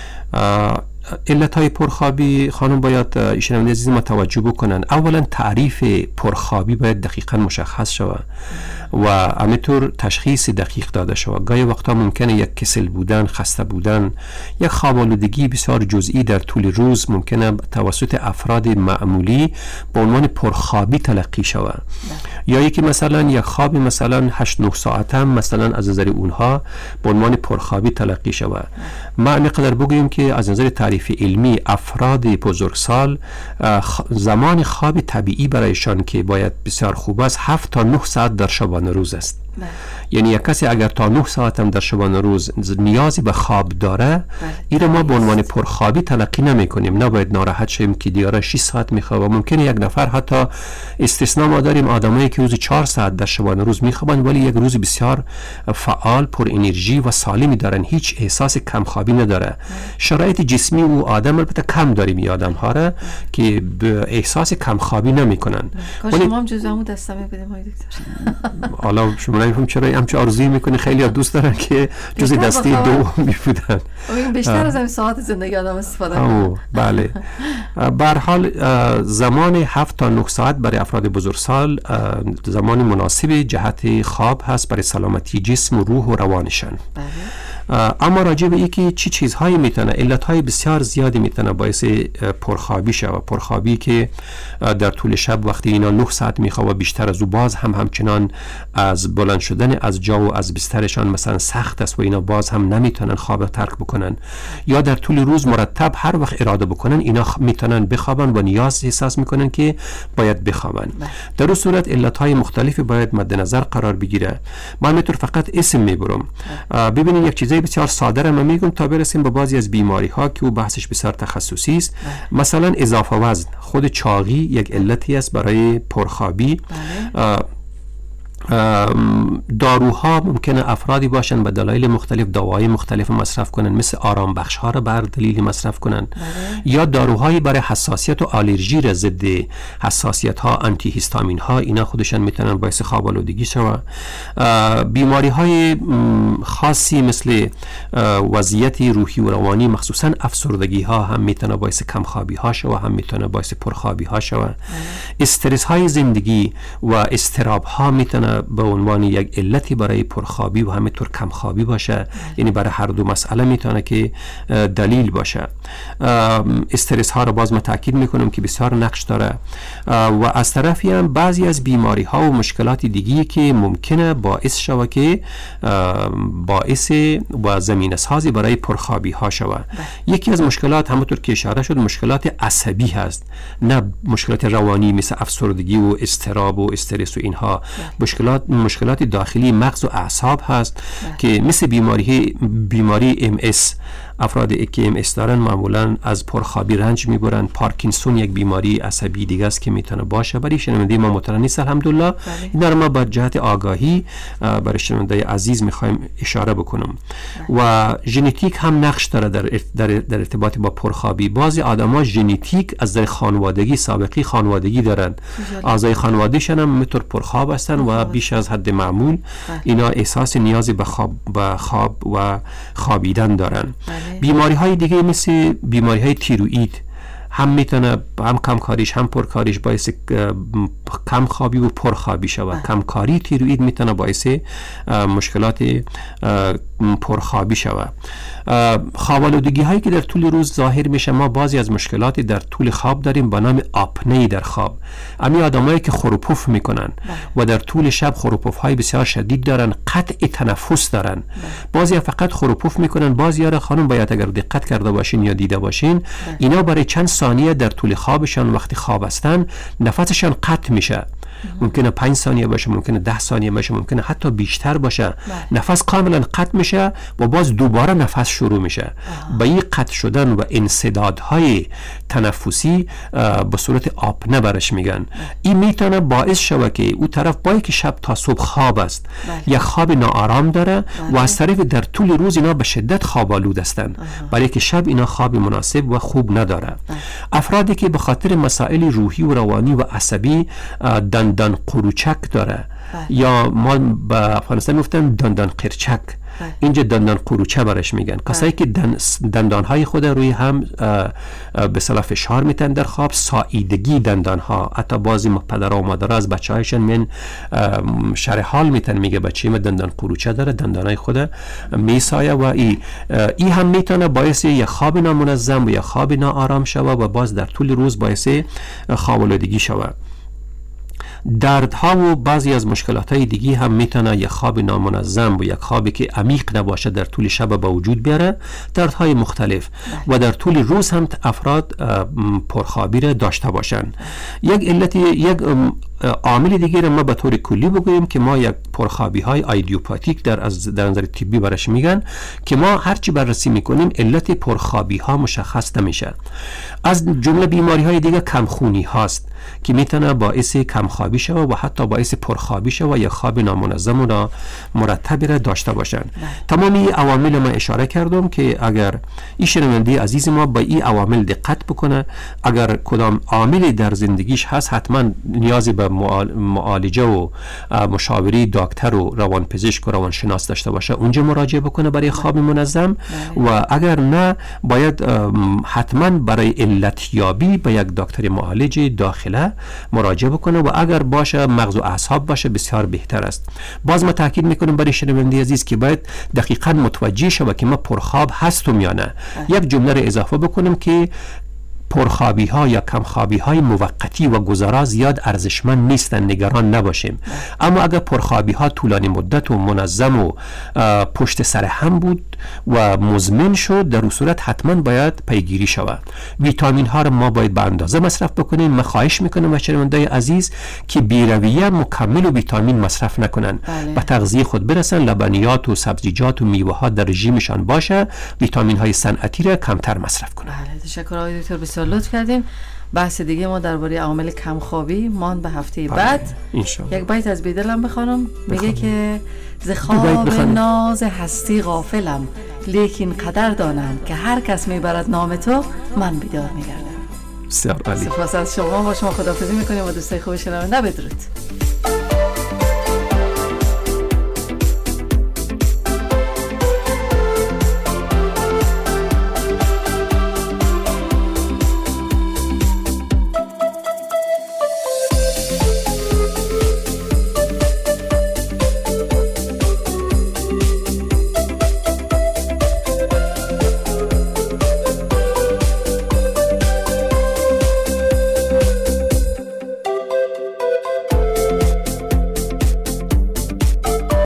علتهای پرخوابی خانم باید شنونده عزیز ما توجه بکنن. اولا تعریف پرخوابی باید دقیقا مشخص شود و همینطور تشخیص دقیق داده شود. گاهی وقتا ممکنه یک کسل بودن، خسته بودن، یک خواب آلودگی بسیار جزئی در طول روز ممکنه توسط افراد معمولی به عنوان پرخوابی تلقی شود، یا یکی مثلا یک خواب مثلا 8-9 ساعت هم مثلا از نظر اونها به عنوان پرخوابی تلقی شود. ما نقدر بگوییم که از نظر تعریف علمی افراد بزرگسال زمان خواب طبیعی برایشان که باید بسیار خوب است 7 تا 9 ساعت در شبانه روز است. یعنی یک کسی اگر تا 9 ساعت هم در شبانه روز نیازی به خواب داره، این ما به عنوان پرخوابی تلقی نمی کنیم. نباید ناراحت شیم که دیاره 6 ساعت میخوابه. ممکنه یک نفر حتی استثناء ما داریم آدمایی که روز 4 ساعت در شبانه روز میخوابن ولی یک روز بسیار فعال، پر انرژی و سالمی دارن، هیچ احساس کمخوابی نداره. شرایط جسمی او آدم البته کم داریم این آدم ها را که به احساس کمخوابی نمیکنن. کاش ما هم جزء دستمه بدیم های دکتر. حالا شما نمیفهم چرا همچه آرزویی میکنی، خیلی ها دوست دارن که جزء دسته دوم میبودن. بیشتر از این ساعت زندگی آدم استفاده کنن. بله. به هر حال زمان 7 تا 9 ساعت برای افراد بزرگسال زمان مناسب جهت خواب هست برای سلامتی جسم و روح و روانشان. اما راجع به اینکه چی چیزهایی میتونه، علتهای بسیار زیادی میتونه باعث پرخوابی شود. پرخوابی که در طول شب وقتی اینا 9 ساعت میخوابه بیشتر از او باز همچنان از بلند شدن از جا و از بسترشان مثلا سخت است و اینا باز هم نمیتونن خواب ترک بکنن، یا در طول روز مرتب هر وقت اراده بکنن اینا میتونن بخوابن و نیاز احساس میکنن که باید بخوابن. در اون صورت علتهای مختلفی باید مد نظر قرار بگیره. من میتونم فقط اسم میبرم. ببینید یک چیزای بسیار ساده ما میگم تا برسیم به بعضی از بیماری ها که او بحثش بسیار تخصصی است. مثلا اضافه وزن، خود چاقی یک علتی است برای پرخوابی. داروها ممکنه افرادی باشن به دلایل مختلف دواهای مختلف مصرف کنن، مثل آرام بخش ها را بر دلیل مصرف کنن، یا داروهایی برای حساسیت و آلرژی را ضد حساسیت ها، آنتی هیستامین ها، اینا خودشان میتونن باعث خواب آلودگی شوه. بیماری های خاصی مثل وضعیت روحی و روانی مخصوصا افسردگی ها هم میتونه باعث کمخوابی ها شوه، هم میتونه باعث پرخوابی ها شوه. استرس های زندگی و استراب ها میتونه به عنوان یک علتی برای پرخوابی و همینطور کمخوابی باشه، یعنی برای هر دو مسئله میتونه که دلیل باشه. استرس ها رو باز تاکید میکنم که بسیار نقش داره و از طرفی هم بعضی از بیماری ها و مشکلات دیگی که ممکنه باعث شوه که باعث و زمینه سازی برای پرخوابی ها شوه. یکی از مشکلات همونطور که اشاره شد مشکلات عصبی هست، نه مشکلات روانی مثل افسردگی و اضطراب و استرس و اینها. مشکلات داخلی مغز و اعصاب هست که مثل بیماری MS افرادی که MS دارن معمولا از پرخوابی رنج میبرن. پارکینسون یک بیماری عصبی دیگه است که میتونه باشه. برای شنونده ما مطرح نیست الحمدلله. اینا رو ما با جهت آگاهی برای شنونده عزیز میخوایم اشاره بکنم. و ژنتیک هم نقش داره در ارتباط با پرخوابی. بعضی آدما ژنتیک از در خانوادگی سابقه خانوادگی دارن، اعضای خانوادهشون هم میتور پرخواب هستن و بیش از حد معمول اینا احساس نیازی به خواب و خوابیدن دارن. بیماری های دیگه مثل بیماری های تیروئید هم میتونه هم کمکاریش هم پرکاریش باعث کم خوابی و پرخوابی شود. کمکاری تیروئید میتونه باعث مشکلات پرخوابی شود. خواب‌آلودگی هایی که در طول روز ظاهر میشه، ما بعضی از مشکلاتی در طول خواب داریم به نام آپنه در خواب. امی آدمایی که خروپوف میکنن و در طول شب خروپوف های بسیار شدید دارن، قطع تنفس دارن. بعضی فقط خروپوف میکنن، بعضی را خانم باید اگر دقت کرده باشین یا دیده باشین اینا برای چند ثانیه در طول خوابشان وقتی خواب هستن نفسشان قطع میشه. ممکنه 5 ثانیه باشه، ممکنه 10 ثانیه باشه، ممکنه حتی بیشتر باشه. نفس کاملا قطع میشه و باز دوباره نفس شروع میشه. با این قطع شدن و انسدادهای تنفسی به صورت آپنه برش میگن. این میتونه باعث شوه که او طرف با که شب تا صبح خواب است، یک خواب ناآرام داره و از طرف در طول روز اینا به شدت خواب آلود هستن، برای که شب اینا خواب مناسب و خوب نداره. افرادی که به خاطر مسائل روحی و روانی و عصبی دندان قروچک داره یا ما به افغانستان گفتن دندان قرچک، اینجا دندان قروچه برش میگن. کسایی که دندانهای خود روی هم به صلاح فشار میتن در خواب، ساییدگی دندانها. حتی بعضی پدر و مادر از بچه‌هایشون من شرح حال میتن، میگه بچه ما دندان قروچه داره، دندانهای خود میسایه و ای هم میتونه باعث یک خواب نامنظم و یک خواب ناآرام شوه و باز در طول روز باعث خواب‌آلودگی شوه. دردها و بعضی از مشکلات های دیگی هم میتونه یک خواب نامنظم و یک خوابی که عمیق نباشه در طول شب به وجود بیاره. دردهای مختلف و در طول روز هم افراد پرخوابی را داشته باشن. یک عامل دیگه را ما به طور کلی بگوییم که ما یک پرخوابی های ایدیوپاتیک در نظر طبی برش میگن که ما هرچی بررسی میکنیم علت پرخوابی ها مشخص نمیشه. از جمله بیماری های دیگه کمخونی هاست که میتونه باعث کمخوابی شوه و حتی باعث پرخوابی شوه یا خواب نامنظم و مرتبی را داشته باشن. تمامی عوامل ما اشاره کردم که اگر این شنونده عزیز ما با این عوامل دقت بکنه، اگر کدام عاملی در زندگیش هست حتما نیازی به معالجه و مشاوره دکتر و روانپزشک و روانشناس داشته باشه، اونجا مراجعه بکنه برای خواب منظم. و اگر نه باید حتما برای علتیابی به یک دکتر معالج داخله مراجعه بکنه و اگر باشه مغز و اعصاب باشه بسیار بهتر است. باز ما تاکید میکنم برای شنونده عزیز که باید دقیقاً متوجه شوه که ما پرخواب هستم یا نه. یک جمله را اضافه بکنم که پرخوابی ها یا کمخوابی های موقتی و گذرا زیاد ارزشمند نیستن، نگران نباشیم. اما اگر پرخوابی ها طولانی مدت و منظم و پشت سر هم بود و مزمن شد، در اون صورت حتما باید پیگیری شود. ویتامین ها رو ما باید به اندازه مصرف بکنیم. من خواهش میکنم شنونده‌های عزیز که بی‌رویه مکمل و ویتامین مصرف نکنن، به تغذیه خود برسن، لبنیات و سبزیجات و میوه ها در رژیمشان باشه، ویتامین های صنعتی را کمتر مصرف کنن. تشکر آقای دکتر، بسیار لطف کردیم. بحث دیگه ما درباره عوامل کمخوابی مان به هفته بعد. یک بیت از بیدلم بخوانم. میگه که ز خواب ناز هستی غافلم، لیکن قدر دانم که هر کس میبرد نام تو من بیدار میگردم. بسیار عالی. سپاس از شما. با شما خداحافظی میکنیم و دوستای خوب شنونده بدرود.